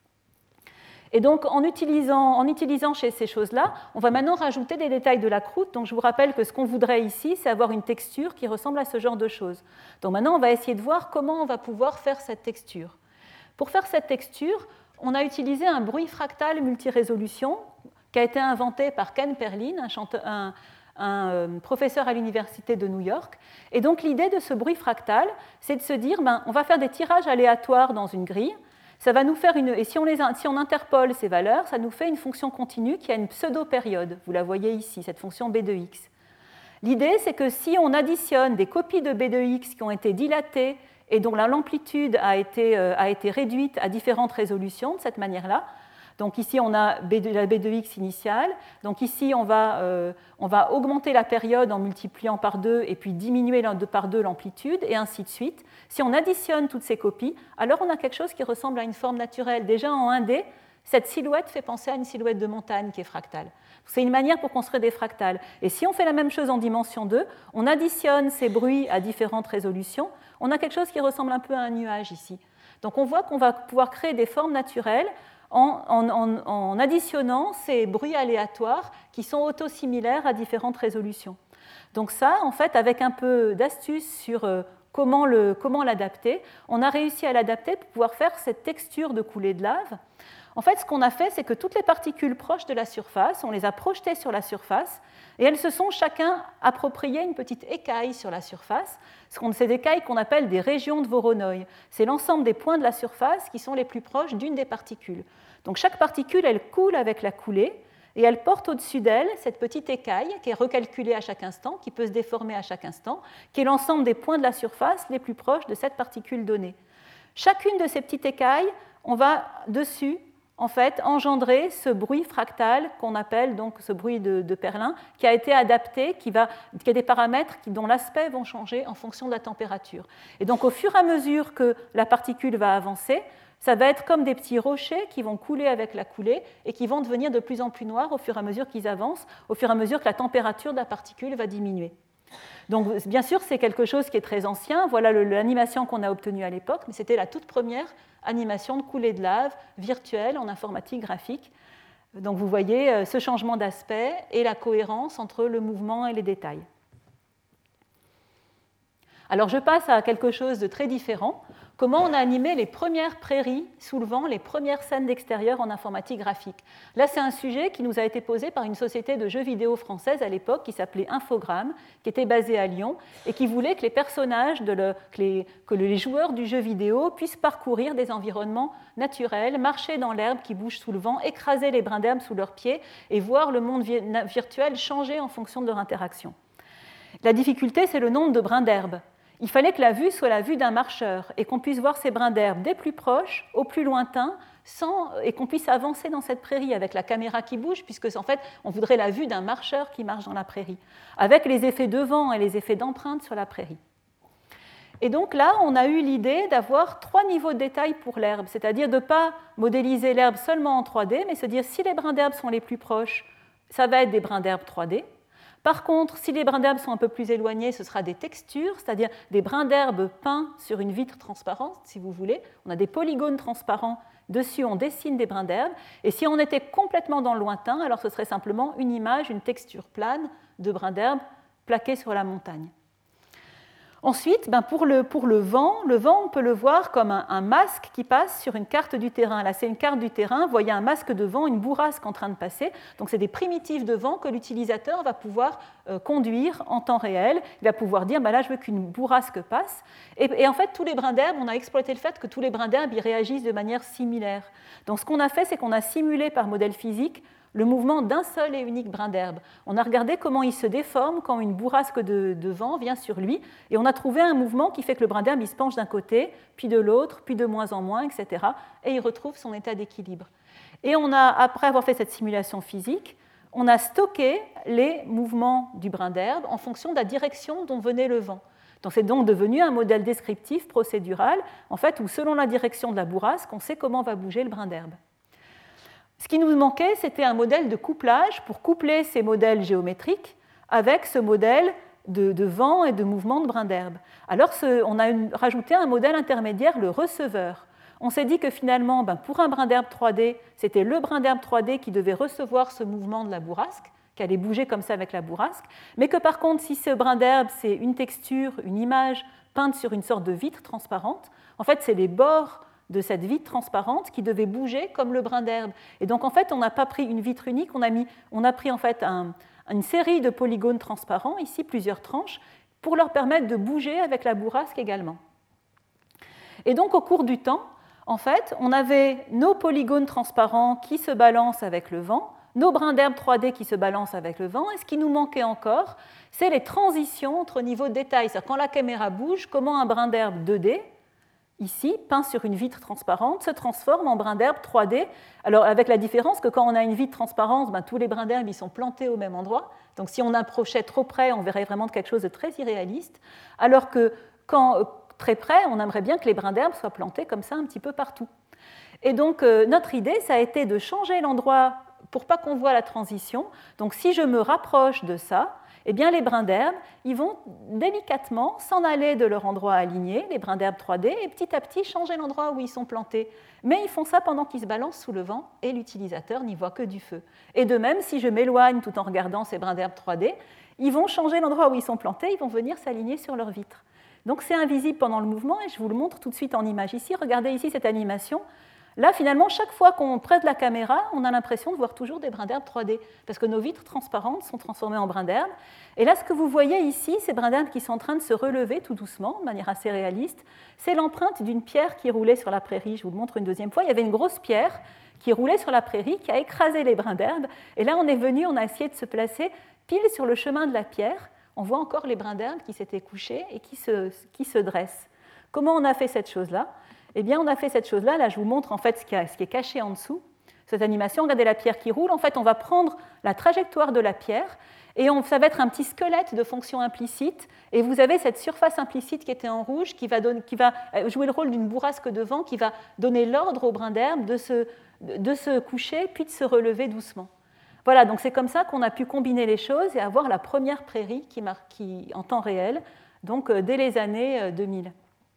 Et donc, en utilisant, en utilisant chez ces choses-là, on va maintenant rajouter des détails de la croûte. Donc, je vous rappelle que ce qu'on voudrait ici, c'est avoir une texture qui ressemble à ce genre de choses. Donc, maintenant, on va essayer de voir comment on va pouvoir faire cette texture. Pour faire cette texture, on a utilisé un bruit fractal multirésolution qui a été inventé par Ken Perlin, un, chanteur, un, un euh, professeur à l'université de New York. Et donc, l'idée de ce bruit fractal, c'est de se dire, ben, on va faire des tirages aléatoires dans une grille. Ça va nous faire une, et si on, les, si on interpole ces valeurs, ça nous fait une fonction continue qui a une pseudo-période. Vous la voyez ici, cette fonction B de x. L'idée, c'est que si on additionne des copies de B de x qui ont été dilatées et dont l'amplitude a été, euh, a été réduite à différentes résolutions de cette manière-là, donc ici on a B de, la B de x initiale, donc ici on va, euh, on va augmenter la période en multipliant par deux et puis diminuer par deux l'amplitude et ainsi de suite. Si on additionne toutes ces copies, alors on a quelque chose qui ressemble à une forme naturelle. Déjà en un D, cette silhouette fait penser à une silhouette de montagne qui est fractale. C'est une manière pour construire des fractales. Et si on fait la même chose en dimension deux, on additionne ces bruits à différentes résolutions, on a quelque chose qui ressemble un peu à un nuage ici. Donc on voit qu'on va pouvoir créer des formes naturelles en, en, en, en additionnant ces bruits aléatoires qui sont autosimilaires à différentes résolutions. Donc ça, en fait, avec un peu d'astuce sur euh, comment, le, comment l'adapter, on a réussi à l'adapter pour pouvoir faire cette texture de coulée de lave. En fait, ce qu'on a fait, c'est que toutes les particules proches de la surface, on les a projetées sur la surface, et elles se sont chacun approprié une petite écaille sur la surface. C'est des écailles qu'on appelle des régions de Voronoi. C'est l'ensemble des points de la surface qui sont les plus proches d'une des particules. Donc chaque particule, elle coule avec la coulée, et elle porte au-dessus d'elle cette petite écaille qui est recalculée à chaque instant, qui peut se déformer à chaque instant, qui est l'ensemble des points de la surface les plus proches de cette particule donnée. Chacune de ces petites écailles, on va dessus en fait, engendrer ce bruit fractal qu'on appelle donc ce bruit de, de Perlin, qui a été adapté, qui, va, qui a des paramètres qui, dont l'aspect vont changer en fonction de la température. Et donc, au fur et à mesure que la particule va avancer, ça va être comme des petits rochers qui vont couler avec la coulée et qui vont devenir de plus en plus noirs au fur et à mesure qu'ils avancent, au fur et à mesure que la température de la particule va diminuer. Donc, bien sûr, c'est quelque chose qui est très ancien. Voilà l'animation qu'on a obtenue à l'époque, mais c'était la toute première animation de coulée de lave virtuelle en informatique graphique. Donc, vous voyez ce changement d'aspect et la cohérence entre le mouvement et les détails. Alors, je passe à quelque chose de très différent. Comment on a animé les premières prairies sous le vent, les premières scènes d'extérieur en informatique graphique. Là, c'est un sujet qui nous a été posé par une société de jeux vidéo française à l'époque qui s'appelait Infogrames, qui était basée à Lyon et qui voulait que les personnages, de le, que, les, que les joueurs du jeu vidéo puissent parcourir des environnements naturels, marcher dans l'herbe qui bouge sous le vent, écraser les brins d'herbe sous leurs pieds et voir le monde virtuel changer en fonction de leur interaction. La difficulté, c'est le nombre de brins d'herbe. Il fallait que la vue soit la vue d'un marcheur et qu'on puisse voir ces brins d'herbe des plus proches au plus lointain sans, et qu'on puisse avancer dans cette prairie avec la caméra qui bouge, puisque en fait, on voudrait la vue d'un marcheur qui marche dans la prairie, avec les effets de vent et les effets d'empreinte sur la prairie. Et donc là, on a eu l'idée d'avoir trois niveaux de détail pour l'herbe, c'est-à-dire de ne pas modéliser l'herbe seulement en trois D, mais se dire si les brins d'herbe sont les plus proches, ça va être des brins d'herbe trois D. Par contre, si les brins d'herbe sont un peu plus éloignés, ce sera des textures, c'est-à-dire des brins d'herbe peints sur une vitre transparente, si vous voulez. On a des polygones transparents, dessus on dessine des brins d'herbe. Et si on était complètement dans le lointain, alors ce serait simplement une image, une texture plane de brins d'herbe plaqués sur la montagne. Ensuite, ben pour, le, pour le vent, le vent, on peut le voir comme un, un masque qui passe sur une carte du terrain. Là, c'est une carte du terrain. Vous voyez un masque de vent, une bourrasque en train de passer. Donc, c'est des primitifs de vent que l'utilisateur va pouvoir euh, conduire en temps réel. Il va pouvoir dire, ben là, je veux qu'une bourrasque passe. Et, et en fait, tous les brins d'herbe, on a exploité le fait que tous les brins d'herbe y réagissent de manière similaire. Donc, ce qu'on a fait, c'est qu'on a simulé par modèle physique le mouvement d'un seul et unique brin d'herbe. On a regardé comment il se déforme quand une bourrasque de, de vent vient sur lui, et on a trouvé un mouvement qui fait que le brin d'herbe il se penche d'un côté, puis de l'autre, puis de moins en moins, et cetera, et il retrouve son état d'équilibre. Et on a, après avoir fait cette simulation physique, on a stocké les mouvements du brin d'herbe en fonction de la direction dont venait le vent. Donc c'est donc devenu un modèle descriptif procédural, en fait, où selon la direction de la bourrasque, on sait comment va bouger le brin d'herbe. Ce qui nous manquait, c'était un modèle de couplage pour coupler ces modèles géométriques avec ce modèle de, de vent et de mouvement de brin d'herbe. Alors, ce, on a une, rajouté un modèle intermédiaire, le receveur. On s'est dit que finalement, ben, pour un brin d'herbe trois D, c'était le brin d'herbe trois D qui devait recevoir ce mouvement de la bourrasque, qui allait bouger comme ça avec la bourrasque, mais que par contre, si ce brin d'herbe, c'est une texture, une image peinte sur une sorte de vitre transparente, en fait, c'est les bords de cette vitre transparente qui devait bouger comme le brin d'herbe. Et donc, en fait, on n'a pas pris une vitre unique, on a, mis, on a pris en fait un, une série de polygones transparents, ici plusieurs tranches, pour leur permettre de bouger avec la bourrasque également. Et donc, au cours du temps, en fait, on avait nos polygones transparents qui se balancent avec le vent, nos brins d'herbe trois D qui se balancent avec le vent, et ce qui nous manquait encore, c'est les transitions entre niveaux de détail. C'est-à-dire quand la caméra bouge, comment un brin d'herbe deux D, ici, peint sur une vitre transparente, se transforme en brin d'herbe trois D. Alors, avec la différence que quand on a une vitre transparente, ben, tous les brins d'herbe ils sont plantés au même endroit. Donc, si on approchait trop près, on verrait vraiment quelque chose de très irréaliste. Alors que quand très près, on aimerait bien que les brins d'herbe soient plantés comme ça un petit peu partout. Et donc, euh, notre idée, ça a été de changer l'endroit pour pas qu'on voit la transition. Donc, si je me rapproche de ça, eh bien, les brins d'herbe, ils vont délicatement s'en aller de leur endroit aligné, les brins d'herbe trois D, et petit à petit changer l'endroit où ils sont plantés. Mais ils font ça pendant qu'ils se balancent sous le vent, et l'utilisateur n'y voit que du feu. Et de même, si je m'éloigne tout en regardant ces brins d'herbe trois D, ils vont changer l'endroit où ils sont plantés, ils vont venir s'aligner sur leur vitre. Donc c'est invisible pendant le mouvement, et je vous le montre tout de suite en image ici. Regardez ici cette animation. Là, finalement, chaque fois qu'on prête la caméra, on a l'impression de voir toujours des brins d'herbe trois D, parce que nos vitres transparentes sont transformées en brins d'herbe. Et là, ce que vous voyez ici, ces brins d'herbe qui sont en train de se relever tout doucement, de manière assez réaliste, c'est l'empreinte d'une pierre qui roulait sur la prairie. Je vous le montre une deuxième fois. Il y avait une grosse pierre qui roulait sur la prairie, qui a écrasé les brins d'herbe. Et là, on est venu, on a essayé de se placer pile sur le chemin de la pierre. On voit encore les brins d'herbe qui s'étaient couchés et qui se, qui se dressent. Comment on a fait cette chose-là ? Eh bien, on a fait cette chose-là. Là, je vous montre en fait ce qui est caché en dessous. Cette animation, regardez la pierre qui roule. En fait, on va prendre la trajectoire de la pierre et on, ça va être un petit squelette de fonction implicite. Et vous avez cette surface implicite qui était en rouge qui va, donner, qui va jouer le rôle d'une bourrasque de vent qui va donner l'ordre au brin d'herbe de se, de se coucher puis de se relever doucement. Voilà, donc c'est comme ça qu'on a pu combiner les choses et avoir la première prairie qui, qui, en temps réel, donc dès les années deux mille.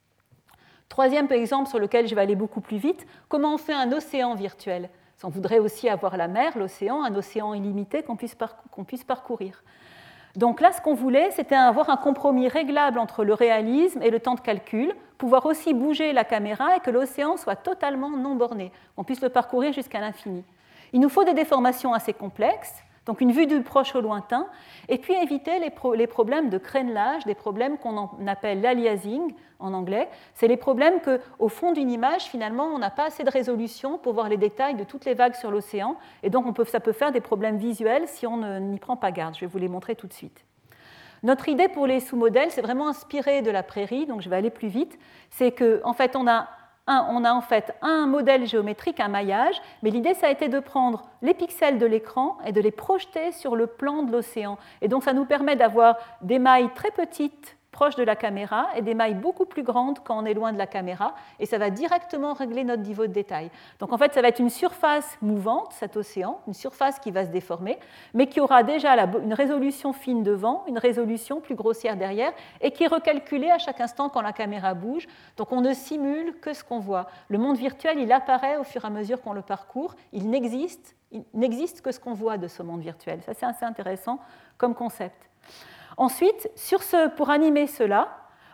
Troisième exemple sur lequel je vais aller beaucoup plus vite, comment on fait un océan virtuel ? On voudrait aussi avoir la mer, l'océan, un océan illimité qu'on puisse, parcou- qu'on puisse parcourir. Donc là, ce qu'on voulait, c'était avoir un compromis réglable entre le réalisme et le temps de calcul, pouvoir aussi bouger la caméra et que l'océan soit totalement non borné, qu'on puisse le parcourir jusqu'à l'infini. Il nous faut des déformations assez complexes, donc une vue du proche au lointain, et puis éviter les, pro- les problèmes de crénelage, des problèmes qu'on appelle l'aliasing en anglais. C'est les problèmes qu'au fond d'une image, finalement, on n'a pas assez de résolution pour voir les détails de toutes les vagues sur l'océan, et donc on peut, ça peut faire des problèmes visuels si on n'y prend pas garde. Je vais vous les montrer tout de suite. Notre idée pour les sous-modèles, c'est vraiment inspiré de la prairie, donc je vais aller plus vite. C'est qu'en fait, on a Un, on a en fait un modèle géométrique, un maillage, mais l'idée, ça a été de prendre les pixels de l'écran et de les projeter sur le plan de l'océan. Et donc, ça nous permet d'avoir des mailles très petites proches de la caméra et des mailles beaucoup plus grandes quand on est loin de la caméra, et ça va directement régler notre niveau de détail. Donc, en fait, ça va être une surface mouvante, cet océan, une surface qui va se déformer, mais qui aura déjà la, une résolution fine devant, une résolution plus grossière derrière, et qui est recalculée à chaque instant quand la caméra bouge. Donc, on ne simule que ce qu'on voit. Le monde virtuel, il apparaît au fur et à mesure qu'on le parcourt. Il n'existe, il n'existe que ce qu'on voit de ce monde virtuel. Ça, c'est assez intéressant comme concept. Ensuite, sur ce, pour animer cela,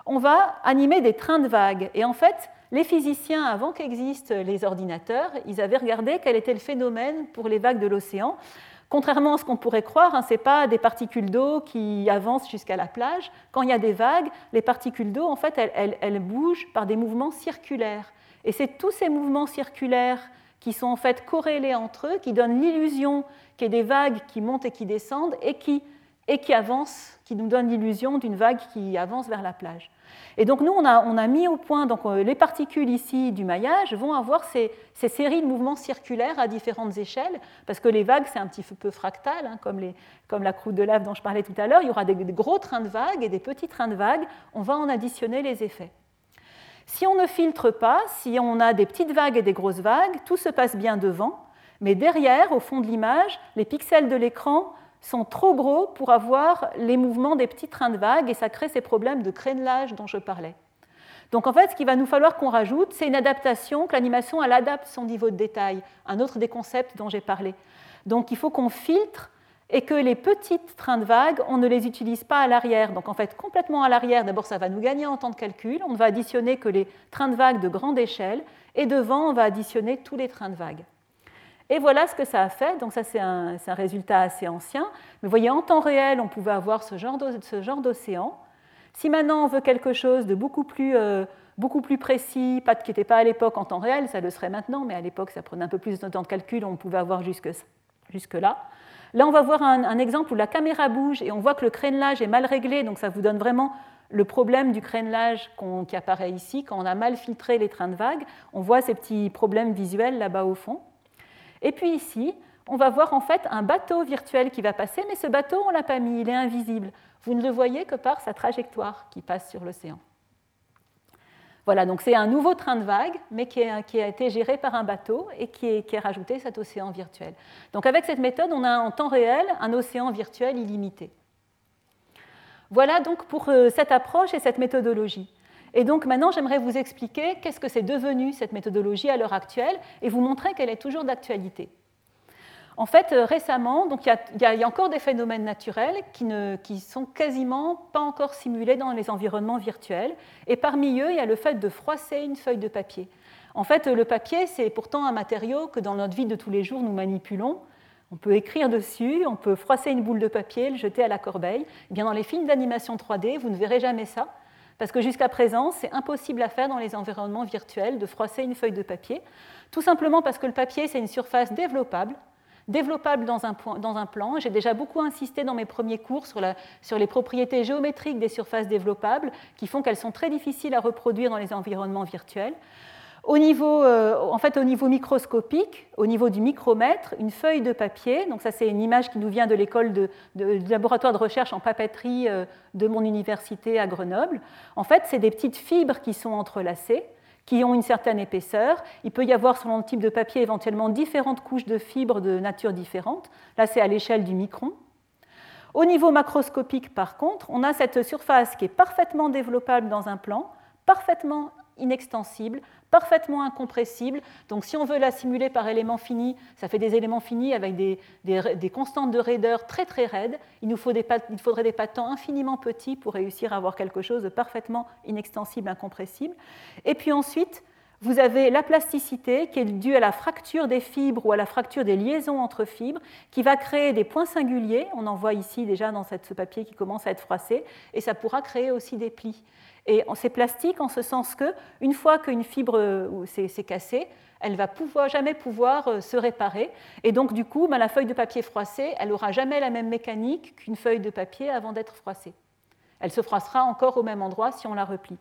on va animer des trains de vagues. Et en fait, les physiciens, avant qu'existent les ordinateurs, ils avaient regardé quel était le phénomène pour les vagues de l'océan. Contrairement à ce qu'on pourrait croire, hein, ce n'est pas des particules d'eau qui avancent jusqu'à la plage. Quand il y a des vagues, les particules d'eau, en fait, elles, elles, elles bougent par des mouvements circulaires. Et c'est tous ces mouvements circulaires qui sont en fait corrélés entre eux, qui donnent l'illusion qu'il y a des vagues qui montent et qui descendent et qui, et qui avancent, qui nous donnent l'illusion d'une vague qui avance vers la plage. Et donc nous, on a, on a mis au point, donc, les particules ici du maillage vont avoir ces, ces séries de mouvements circulaires à différentes échelles, parce que les vagues, c'est un petit peu fractal, hein, comme, les, comme la croûte de lave dont je parlais tout à l'heure. Il y aura des, des gros trains de vagues et des petits trains de vagues. On va en additionner les effets. Si on ne filtre pas, si on a des petites vagues et des grosses vagues, tout se passe bien devant, mais derrière, au fond de l'image, les pixels de l'écran sont trop gros pour avoir les mouvements des petits trains de vagues et ça crée ces problèmes de crénelage dont je parlais. Donc en fait, ce qu'il va nous falloir qu'on rajoute, c'est une adaptation, que l'animation elle adapte son niveau de détail, un autre des concepts dont j'ai parlé. Donc il faut qu'on filtre et que les petits trains de vagues, on ne les utilise pas à l'arrière. Donc en fait, complètement à l'arrière, d'abord ça va nous gagner en temps de calcul, on ne va additionner que les trains de vagues de grande échelle et devant, on va additionner tous les trains de vagues. Et voilà ce que ça a fait. Donc ça, c'est un, c'est un résultat assez ancien. Mais vous voyez, en temps réel, on pouvait avoir ce genre, ce genre d'océan. Si maintenant on veut quelque chose de beaucoup plus, euh, beaucoup plus précis, pas, qui n'était pas à l'époque en temps réel, ça le serait maintenant, mais à l'époque, ça prenait un peu plus de temps de calcul, on pouvait avoir jusque, jusque là. Là, on va voir un, un exemple où la caméra bouge et on voit que le crénelage est mal réglé. Donc ça vous donne vraiment le problème du crénelage qu'on, qui apparaît ici. Quand on a mal filtré les trains de vagues, on voit ces petits problèmes visuels là-bas au fond. Et puis ici, on va voir en fait un bateau virtuel qui va passer, mais ce bateau, on ne l'a pas mis, il est invisible. Vous ne le voyez que par sa trajectoire qui passe sur l'océan. Voilà, donc c'est un nouveau train de vagues, mais qui, est, qui a été géré par un bateau et qui est, qui est rajouté à cet océan virtuel. Donc avec cette méthode, on a en temps réel un océan virtuel illimité. Voilà donc pour cette approche et cette méthodologie. Et donc maintenant, j'aimerais vous expliquer qu'est-ce que c'est devenu cette méthodologie à l'heure actuelle et vous montrer qu'elle est toujours d'actualité. En fait, récemment, donc, il, y a, il, y a, il y a encore des phénomènes naturels qui ne qui sont quasiment pas encore simulés dans les environnements virtuels. Et parmi eux, il y a le fait de froisser une feuille de papier. En fait, le papier, c'est pourtant un matériau que dans notre vie de tous les jours, nous manipulons. On peut écrire dessus, on peut froisser une boule de papier, le jeter à la corbeille. Eh bien, dans les films d'animation trois D, vous ne verrez jamais ça. Parce que jusqu'à présent, c'est impossible à faire dans les environnements virtuels de froisser une feuille de papier, tout simplement parce que le papier, c'est une surface développable, développable dans un, point, dans un plan. J'ai déjà beaucoup insisté dans mes premiers cours sur, la, sur les propriétés géométriques des surfaces développables qui font qu'elles sont très difficiles à reproduire dans les environnements virtuels. Au niveau, euh, en fait, au niveau microscopique, au niveau du micromètre, une feuille de papier, donc ça c'est une image qui nous vient de l'école de, de, du laboratoire de recherche en papeterie euh, de mon université à Grenoble. En fait, c'est des petites fibres qui sont entrelacées, qui ont une certaine épaisseur. Il peut y avoir, selon le type de papier, éventuellement différentes couches de fibres de nature différente. Là, c'est à l'échelle du micron. Au niveau macroscopique, par contre, on a cette surface qui est parfaitement développable dans un plan, parfaitement inextensible, parfaitement incompressible. Donc si on veut la simuler par éléments finis, ça fait des éléments finis avec des, des, des constantes de raideur très très raides. Il nous faut des, il faudrait des patents infiniment petits pour réussir à avoir quelque chose de parfaitement inextensible, incompressible. Et puis ensuite, vous avez la plasticité qui est due à la fracture des fibres ou à la fracture des liaisons entre fibres qui va créer des points singuliers. On en voit ici déjà dans cette, ce papier qui commence à être froissé et ça pourra créer aussi des plis. Et c'est plastique en ce sens qu'une fois qu'une fibre s'est cassée, elle ne va pouvoir, jamais pouvoir se réparer. Et donc, du coup, ben, la feuille de papier froissée, elle n'aura jamais la même mécanique qu'une feuille de papier avant d'être froissée. Elle se froissera encore au même endroit si on la replie.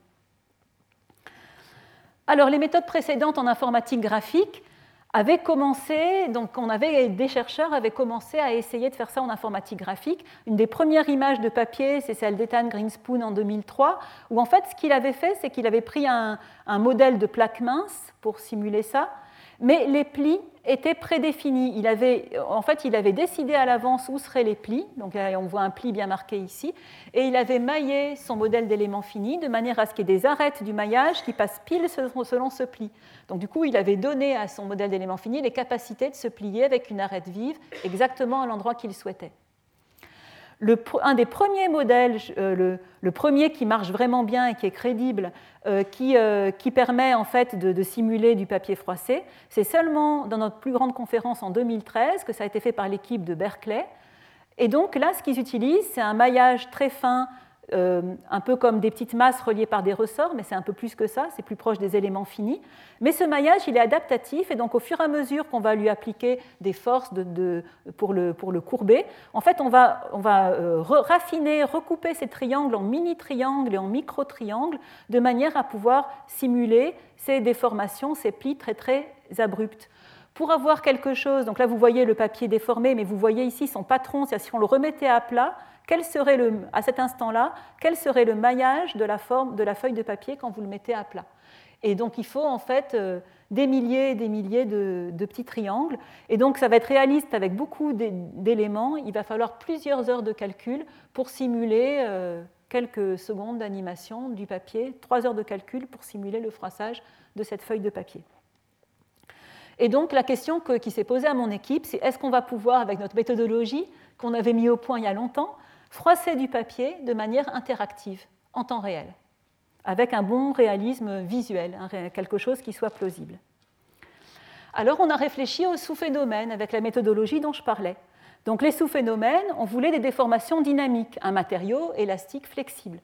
Alors, les méthodes précédentes en informatique graphique avaient commencé, donc on avait, des chercheurs avaient commencé à essayer de faire ça en informatique graphique. Une des premières images de papier, c'est celle d'Ethan Greenspoon en deux mille trois, où en fait, ce qu'il avait fait, c'est qu'il avait pris un, un modèle de plaque mince pour simuler ça, mais les plis étaient prédéfinis. Il avait, en fait, il avait décidé à l'avance où seraient les plis, donc là, on voit un pli bien marqué ici, et il avait maillé son modèle d'éléments finis de manière à ce qu'il y ait des arêtes du maillage qui passent pile selon ce pli. Donc du coup, il avait donné à son modèle d'éléments finis les capacités de se plier avec une arête vive exactement à l'endroit qu'il souhaitait. Le, un des premiers modèles, euh, le, le premier qui marche vraiment bien et qui est crédible, euh, qui, euh, qui permet en fait de, de simuler du papier froissé, c'est seulement dans notre plus grande conférence en deux mille treize que ça a été fait par l'équipe de Berkeley. Et donc là, ce qu'ils utilisent, c'est un maillage très fin, euh, un peu comme des petites masses reliées par des ressorts, mais c'est un peu plus que ça, c'est plus proche des éléments finis. Mais ce maillage, il est adaptatif, et donc au fur et à mesure qu'on va lui appliquer des forces de, de, pour, le, pour le courber, en fait, on va, on va euh, raffiner, recouper ces triangles en mini-triangles et en micro-triangles, de manière à pouvoir simuler ces déformations, ces plis très très abrupts. Pour avoir quelque chose, donc là vous voyez le papier déformé, mais vous voyez ici son patron, c'est-à-dire si on le remettait à plat, quel serait le, à cet instant-là, quel serait le maillage de la forme de la feuille de papier quand vous le mettez à plat. Et donc il faut en fait euh, des milliers et des milliers de, de petits triangles. Et donc ça va être réaliste avec beaucoup d'éléments. Il va falloir plusieurs heures de calcul pour simuler euh, quelques secondes d'animation du papier, trois heures de calcul pour simuler le froissage de cette feuille de papier. Et donc la question que, qui s'est posée à mon équipe, c'est est-ce qu'on va pouvoir, avec notre méthodologie qu'on avait mis au point il y a longtemps, froisser du papier de manière interactive, en temps réel, avec un bon réalisme visuel, hein, quelque chose qui soit plausible. Alors on a réfléchi aux sous-phénomènes avec la méthodologie dont je parlais. Donc les sous-phénomènes, on voulait des déformations dynamiques, un matériau élastique flexible.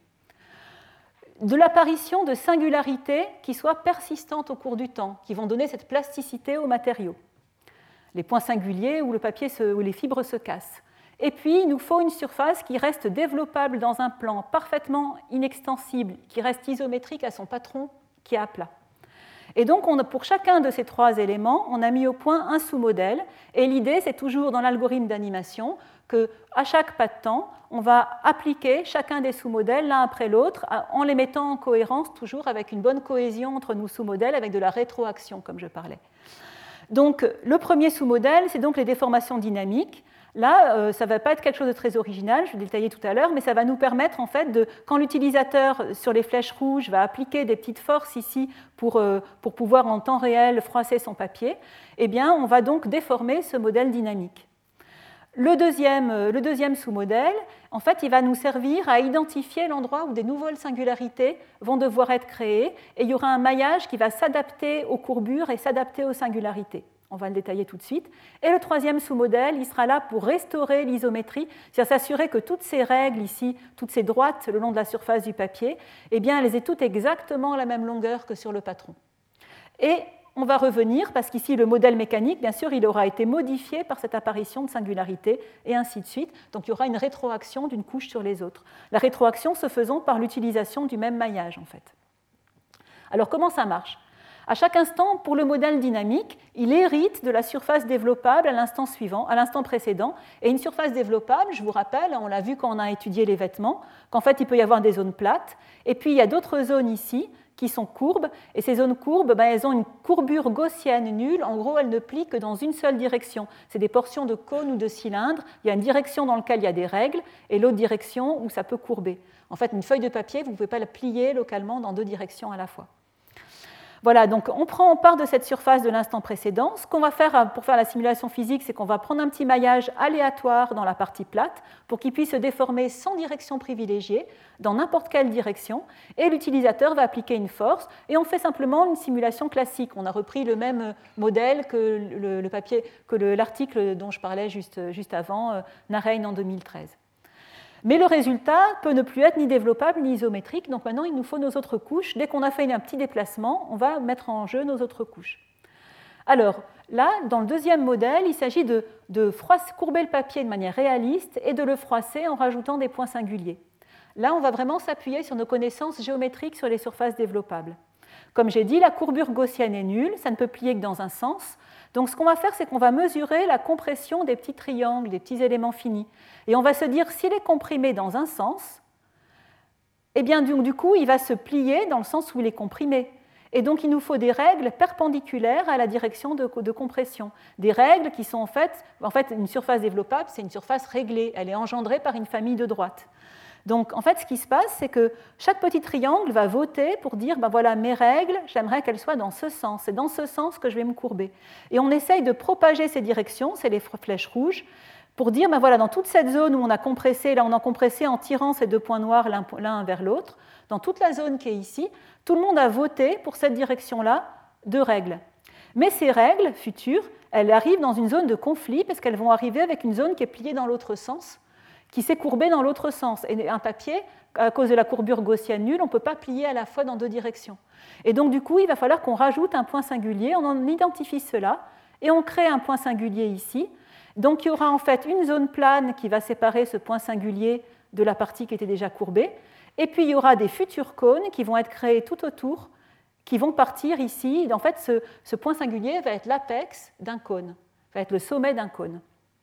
De l'apparition de singularités qui soient persistantes au cours du temps, qui vont donner cette plasticité au matériau. Les points singuliers où, le papier se, où les fibres se cassent. Et puis, il nous faut une surface qui reste développable dans un plan parfaitement inextensible, qui reste isométrique à son patron qui est à plat. Et donc, on, pour chacun de ces trois éléments, on a mis au point un sous-modèle. Et l'idée, c'est toujours dans l'algorithme d'animation qu'à chaque pas de temps, on va appliquer chacun des sous-modèles l'un après l'autre en les mettant en cohérence, toujours avec une bonne cohésion entre nos sous-modèles, avec de la rétroaction, comme je parlais. Donc, le premier sous-modèle, c'est donc les déformations dynamiques. Là, euh, ça ne va pas être quelque chose de très original, je vais le détailler tout à l'heure, mais ça va nous permettre, en fait, de, quand l'utilisateur, sur les flèches rouges, va appliquer des petites forces ici pour, euh, pour pouvoir en temps réel froisser son papier, eh bien, on va donc déformer ce modèle dynamique. Le deuxième, le deuxième sous-modèle, en fait, il va nous servir à identifier l'endroit où des nouvelles singularités vont devoir être créées, et il y aura un maillage qui va s'adapter aux courbures et s'adapter aux singularités. On va le détailler tout de suite. Et le troisième sous-modèle, il sera là pour restaurer l'isométrie, c'est-à-dire s'assurer que toutes ces règles ici, toutes ces droites le long de la surface du papier, eh bien, elles aient toutes exactement la même longueur que sur le patron. Et on va revenir, parce qu'ici, le modèle mécanique, bien sûr, il aura été modifié par cette apparition de singularité, et ainsi de suite. Donc, il y aura une rétroaction d'une couche sur les autres. La rétroaction se faisant par l'utilisation du même maillage, en fait. Alors, comment ça marche ? À chaque instant, pour le modèle dynamique, il hérite de la surface développable à l'instant suivant, à l'instant précédent. Et une surface développable, je vous rappelle, on l'a vu quand on a étudié les vêtements, qu'en fait, il peut y avoir des zones plates. Et puis, il y a d'autres zones ici qui sont courbes. Et ces zones courbes, ben, elles ont une courbure gaussienne nulle. En gros, elles ne plient que dans une seule direction. C'est des portions de cône ou de cylindre. Il y a une direction dans laquelle il y a des règles et l'autre direction où ça peut courber. En fait, une feuille de papier, vous ne pouvez pas la plier localement dans deux directions à la fois. Voilà, donc on prend part de cette surface de l'instant précédent. Ce qu'on va faire pour faire la simulation physique, c'est qu'on va prendre un petit maillage aléatoire dans la partie plate pour qu'il puisse se déformer sans direction privilégiée, dans n'importe quelle direction, et l'utilisateur va appliquer une force, et on fait simplement une simulation classique. On a repris le même modèle que le, le papier, que le, l'article dont je parlais juste, juste avant, euh, Narain en deux mille treize. Mais le résultat peut ne plus être ni développable ni isométrique, donc maintenant il nous faut nos autres couches. Dès qu'on a fait un petit déplacement, on va mettre en jeu nos autres couches. Alors là, dans le deuxième modèle, il s'agit de, de froisser, courber le papier de manière réaliste et de le froisser en rajoutant des points singuliers. Là, on va vraiment s'appuyer sur nos connaissances géométriques sur les surfaces développables. Comme j'ai dit, la courbure gaussienne est nulle, ça ne peut plier que dans un sens. Donc ce qu'on va faire, c'est qu'on va mesurer la compression des petits triangles, des petits éléments finis. Et on va se dire, s'il est comprimé dans un sens, eh bien du coup, il va se plier dans le sens où il est comprimé. Et donc, il nous faut des règles perpendiculaires à la direction de, de compression. Des règles qui sont en fait, en fait, une surface développable, c'est une surface réglée. Elle est engendrée par une famille de droites. Donc, en fait, ce qui se passe, c'est que chaque petit triangle va voter pour dire, ben voilà, mes règles, j'aimerais qu'elles soient dans ce sens. C'est dans ce sens que je vais me courber. Et on essaye de propager ces directions, c'est les flèches rouges, pour dire, ben voilà, dans toute cette zone où on a compressé, là on a compressé en tirant ces deux points noirs l'un vers l'autre, dans toute la zone qui est ici, tout le monde a voté pour cette direction-là de règles. Mais ces règles futures, elles arrivent dans une zone de conflit parce qu'elles vont arriver avec une zone qui est pliée dans l'autre sens, qui s'est courbée dans l'autre sens. Et un papier, à cause de la courbure gaussienne nulle, on ne peut pas plier à la fois dans deux directions. Et donc du coup, il va falloir qu'on rajoute un point singulier, on en identifie cela, et on crée un point singulier ici. Donc il y aura en fait une zone plane qui va séparer ce point singulier de la partie qui était déjà courbée, et puis il y aura des futurs cônes qui vont être créés tout autour, qui vont partir ici. En fait, ce, ce point singulier va être l'apex d'un cône, va être le sommet d'un cône.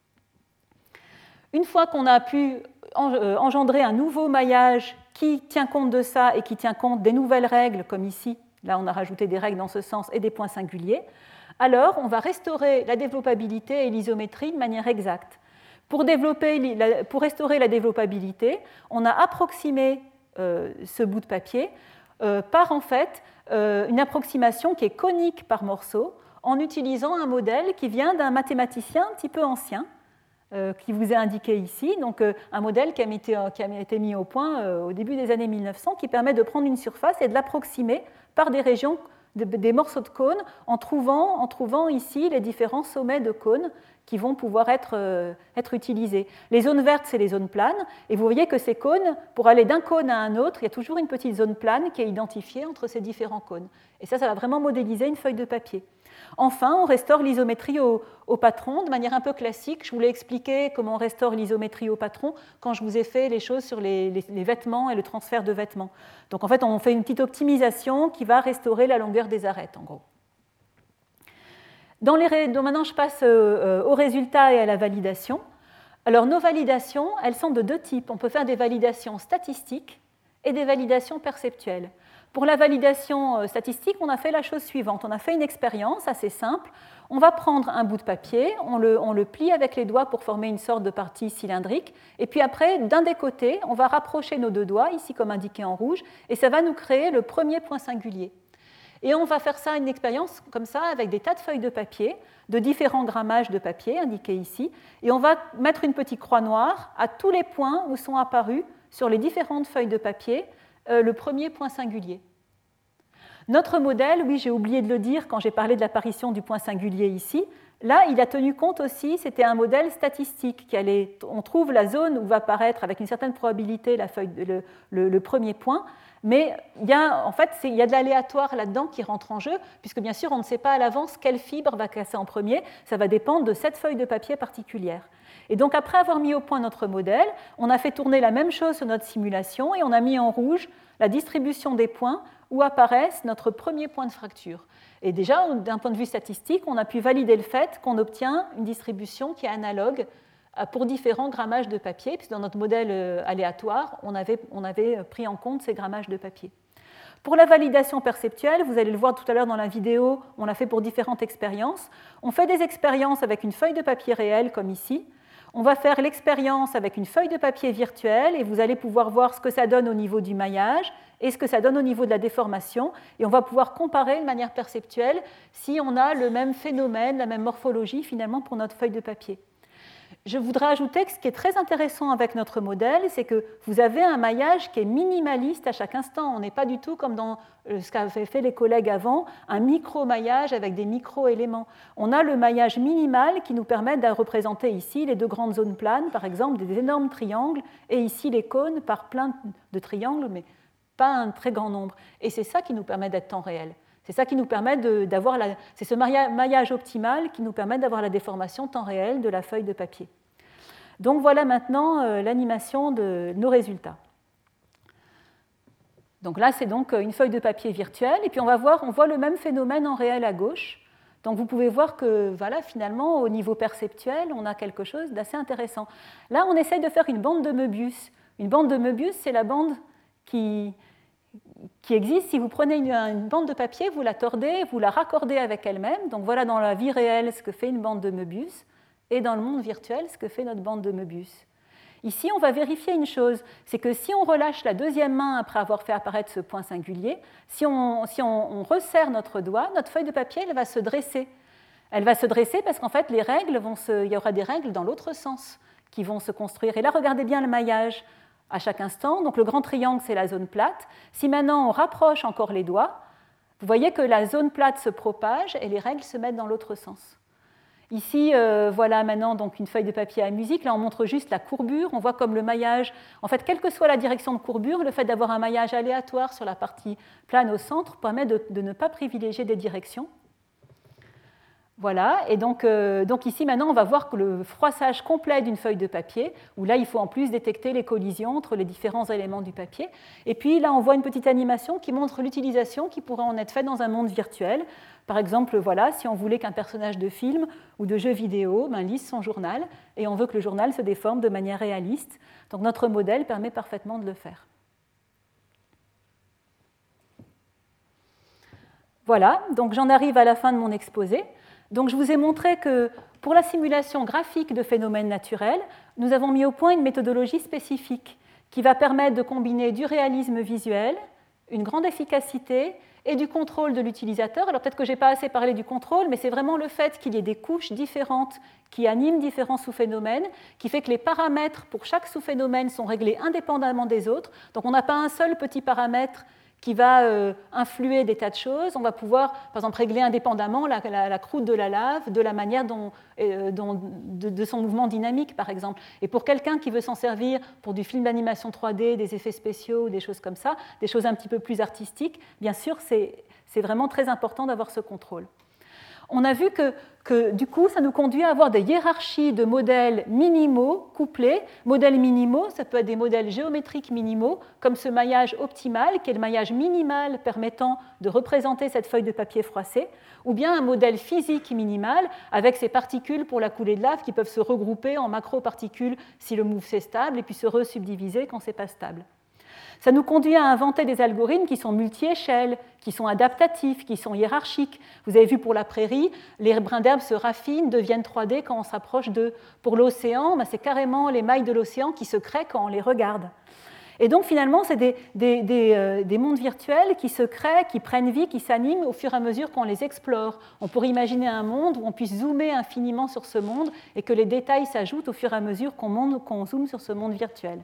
Une fois qu'on a pu engendrer un nouveau maillage qui tient compte de ça et qui tient compte des nouvelles règles, comme ici, là on a rajouté des règles dans ce sens et des points singuliers, alors on va restaurer la développabilité et l'isométrie de manière exacte. Pour, développer, pour restaurer la développabilité, on a approximé euh, ce bout de papier euh, par en fait euh, une approximation qui est conique par morceau en utilisant un modèle qui vient d'un mathématicien un petit peu ancien, Euh, qui vous est indiqué ici, donc euh, un modèle qui a, été, euh, qui a été mis au point euh, au début des années mille neuf cents, qui permet de prendre une surface et de l'approximer par des régions, de, des morceaux de cônes, en trouvant, en trouvant ici les différents sommets de cônes qui vont pouvoir être, euh, être utilisés. Les zones vertes, c'est les zones planes, et vous voyez que ces cônes, pour aller d'un cône à un autre, il y a toujours une petite zone plane qui est identifiée entre ces différents cônes. Et ça, ça va vraiment modéliser une feuille de papier. Enfin, on restaure l'isométrie au, au patron de manière un peu classique. Je vous l'ai expliqué comment on restaure l'isométrie au patron quand je vous ai fait les choses sur les, les, les vêtements et le transfert de vêtements. Donc en fait, on fait une petite optimisation qui va restaurer la longueur des arêtes, en gros. Dans les, donc maintenant, je passe euh, aux résultats et à la validation. Alors, nos validations, elles sont de deux types. On peut faire des validations statistiques et des validations perceptuelles. Pour la validation statistique, on a fait la chose suivante. On a fait une expérience assez simple. On va prendre un bout de papier, on le, on le plie avec les doigts pour former une sorte de partie cylindrique, et puis après, d'un des côtés, on va rapprocher nos deux doigts, ici comme indiqué en rouge, et ça va nous créer le premier point singulier. Et on va faire ça, une expérience comme ça, avec des tas de feuilles de papier, de différents grammages de papier, indiqués ici, et on va mettre une petite croix noire à tous les points où sont apparus, sur les différentes feuilles de papier, euh, le premier point singulier. Notre modèle, oui, j'ai oublié de le dire quand j'ai parlé de l'apparition du point singulier ici, là, il a tenu compte aussi, c'était un modèle statistique, qui allait, on trouve la zone où va apparaître avec une certaine probabilité la feuille, le, le, le premier point, mais il y a, en fait, il y a de l'aléatoire là-dedans qui rentre en jeu, puisque bien sûr, on ne sait pas à l'avance quelle fibre va casser en premier, ça va dépendre de cette feuille de papier particulière. Et donc, après avoir mis au point notre modèle, on a fait tourner la même chose sur notre simulation et on a mis en rouge la distribution des points où apparaissent notre premier point de fracture. Et déjà, d'un point de vue statistique, on a pu valider le fait qu'on obtient une distribution qui est analogue pour différents grammages de papier, puisque dans notre modèle aléatoire, on avait, on avait pris en compte ces grammages de papier. Pour la validation perceptuelle, vous allez le voir tout à l'heure dans la vidéo, on l'a fait pour différentes expériences. On fait des expériences avec une feuille de papier réelle, comme ici. On va faire l'expérience avec une feuille de papier virtuelle et vous allez pouvoir voir ce que ça donne au niveau du maillage et ce que ça donne au niveau de la déformation. Et on va pouvoir comparer de manière perceptuelle si on a le même phénomène, la même morphologie finalement pour notre feuille de papier. Je voudrais ajouter que ce qui est très intéressant avec notre modèle, c'est que vous avez un maillage qui est minimaliste à chaque instant. On n'est pas du tout comme dans ce qu'avaient fait les collègues avant, un micro-maillage avec des micro-éléments. On a le maillage minimal qui nous permet de représenter ici les deux grandes zones planes, par exemple des énormes triangles, et ici les cônes par plein de triangles, mais pas un très grand nombre. Et c'est ça qui nous permet d'être temps réel. C'est ça qui nous permet d'avoir la, c'est ce maillage optimal qui nous permet d'avoir la déformation temps réel de la feuille de papier. Donc voilà maintenant euh, l'animation de nos résultats. Donc là, c'est donc une feuille de papier virtuelle, et puis on va voir, on voit le même phénomène en réel à gauche. Donc vous pouvez voir que voilà, finalement, au niveau perceptuel, on a quelque chose d'assez intéressant. Là, on essaye de faire une bande de Möbius. Une bande de Möbius, c'est la bande qui qui existe. Si vous prenez une, une bande de papier, vous la tordez, vous la raccordez avec elle-même. Donc voilà dans la vie réelle ce que fait une bande de Möbius, et dans le monde virtuel ce que fait notre bande de Möbius. Ici, on va vérifier une chose, c'est que si on relâche la deuxième main après avoir fait apparaître ce point singulier, si on, si on, on resserre notre doigt, notre feuille de papier elle va se dresser. Elle va se dresser parce qu'en fait, les règles vont se... il y aura des règles dans l'autre sens qui vont se construire. Et là, regardez bien le maillage à chaque instant. Donc le grand triangle, c'est la zone plate. Si maintenant on rapproche encore les doigts, vous voyez que la zone plate se propage et les règles se mettent dans l'autre sens. Ici, euh, voilà maintenant donc une feuille de papier à musique. Là, on montre juste la courbure. On voit comme le maillage, en fait, quelle que soit la direction de courbure, le fait d'avoir un maillage aléatoire sur la partie plane au centre permet de, de ne pas privilégier des directions. Voilà, et donc, euh, donc ici maintenant on va voir que le froissage complet d'une feuille de papier, où là il faut en plus détecter les collisions entre les différents éléments du papier. Et puis là on voit une petite animation qui montre l'utilisation qui pourrait en être faite dans un monde virtuel. Par exemple, voilà, si on voulait qu'un personnage de film ou de jeu vidéo ben, lise son journal, et on veut que le journal se déforme de manière réaliste, donc notre modèle permet parfaitement de le faire. Voilà, donc j'en arrive à la fin de mon exposé. Donc je vous ai montré que pour la simulation graphique de phénomènes naturels, nous avons mis au point une méthodologie spécifique qui va permettre de combiner du réalisme visuel, une grande efficacité et du contrôle de l'utilisateur. Alors peut-être que je n'ai pas assez parlé du contrôle, mais c'est vraiment le fait qu'il y ait des couches différentes qui animent différents sous-phénomènes, qui fait que les paramètres pour chaque sous-phénomène sont réglés indépendamment des autres. Donc on n'a pas un seul petit paramètre qui va euh, influer des tas de choses. On va pouvoir, par exemple, régler indépendamment la, la, la croûte de la lave de la manière dont, euh, dont, de, de son mouvement dynamique, par exemple. Et pour quelqu'un qui veut s'en servir pour du film d'animation trois D, des effets spéciaux, des choses comme ça, des choses un petit peu plus artistiques, bien sûr, c'est, c'est vraiment très important d'avoir ce contrôle. On a vu que, que, du coup, ça nous conduit à avoir des hiérarchies de modèles minimaux couplés. Modèles minimaux, ça peut être des modèles géométriques minimaux, comme ce maillage optimal, qui est le maillage minimal permettant de représenter cette feuille de papier froissée, ou bien un modèle physique minimal, avec ces particules pour la coulée de lave qui peuvent se regrouper en macroparticules si le move c'est stable, et puis se resubdiviser quand c'est pas stable. Ça nous conduit à inventer des algorithmes qui sont multi-échelles, qui sont adaptatifs, qui sont hiérarchiques. Vous avez vu pour la prairie, les brins d'herbe se raffinent, deviennent trois D quand on s'approche d'eux. Pour l'océan, ben c'est carrément les mailles de l'océan qui se créent quand on les regarde. Et donc finalement, c'est des, des, des, euh, des mondes virtuels qui se créent, qui prennent vie, qui s'animent au fur et à mesure qu'on les explore. On pourrait imaginer un monde où on puisse zoomer infiniment sur ce monde et que les détails s'ajoutent au fur et à mesure qu'on, monte, qu'on zoome sur ce monde virtuel.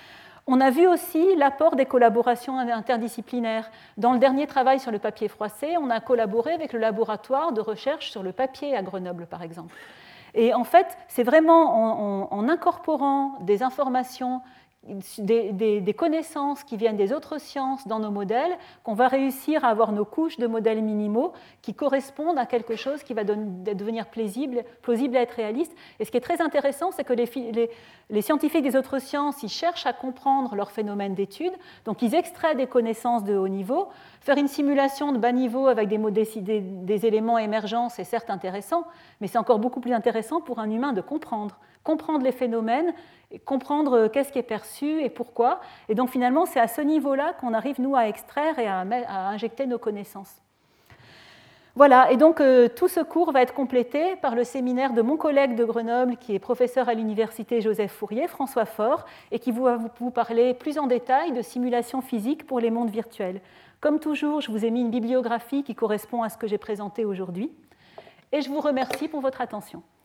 On a vu aussi l'apport des collaborations interdisciplinaires. Dans le dernier travail sur le papier froissé, on a collaboré avec le laboratoire de recherche sur le papier à Grenoble, par exemple. Et en fait, c'est vraiment en, en, en incorporant des informations, des, des, des connaissances qui viennent des autres sciences dans nos modèles qu'on va réussir à avoir nos couches de modèles minimaux qui correspondent à quelque chose qui va devenir plausible, plausible à être réaliste. Et ce qui est très intéressant, c'est que les, les, les scientifiques des autres sciences, ils cherchent à comprendre leurs phénomènes d'étude, donc ils extraient des connaissances de haut niveau. Faire une simulation de bas niveau avec des, des, des éléments émergents, c'est certes intéressant, mais c'est encore beaucoup plus intéressant pour un humain de comprendre, comprendre les phénomènes, comprendre qu'est-ce qui est perçu et pourquoi. Et donc finalement, c'est à ce niveau-là qu'on arrive, nous, à extraire et à, à injecter nos connaissances. Voilà, et donc euh, tout ce cours va être complété par le séminaire de mon collègue de Grenoble, qui est professeur à l'université Joseph Fourier, François Faure, et qui va vous parler plus en détail de simulation physique pour les mondes virtuels. Comme toujours, je vous ai mis une bibliographie qui correspond à ce que j'ai présenté aujourd'hui, et je vous remercie pour votre attention.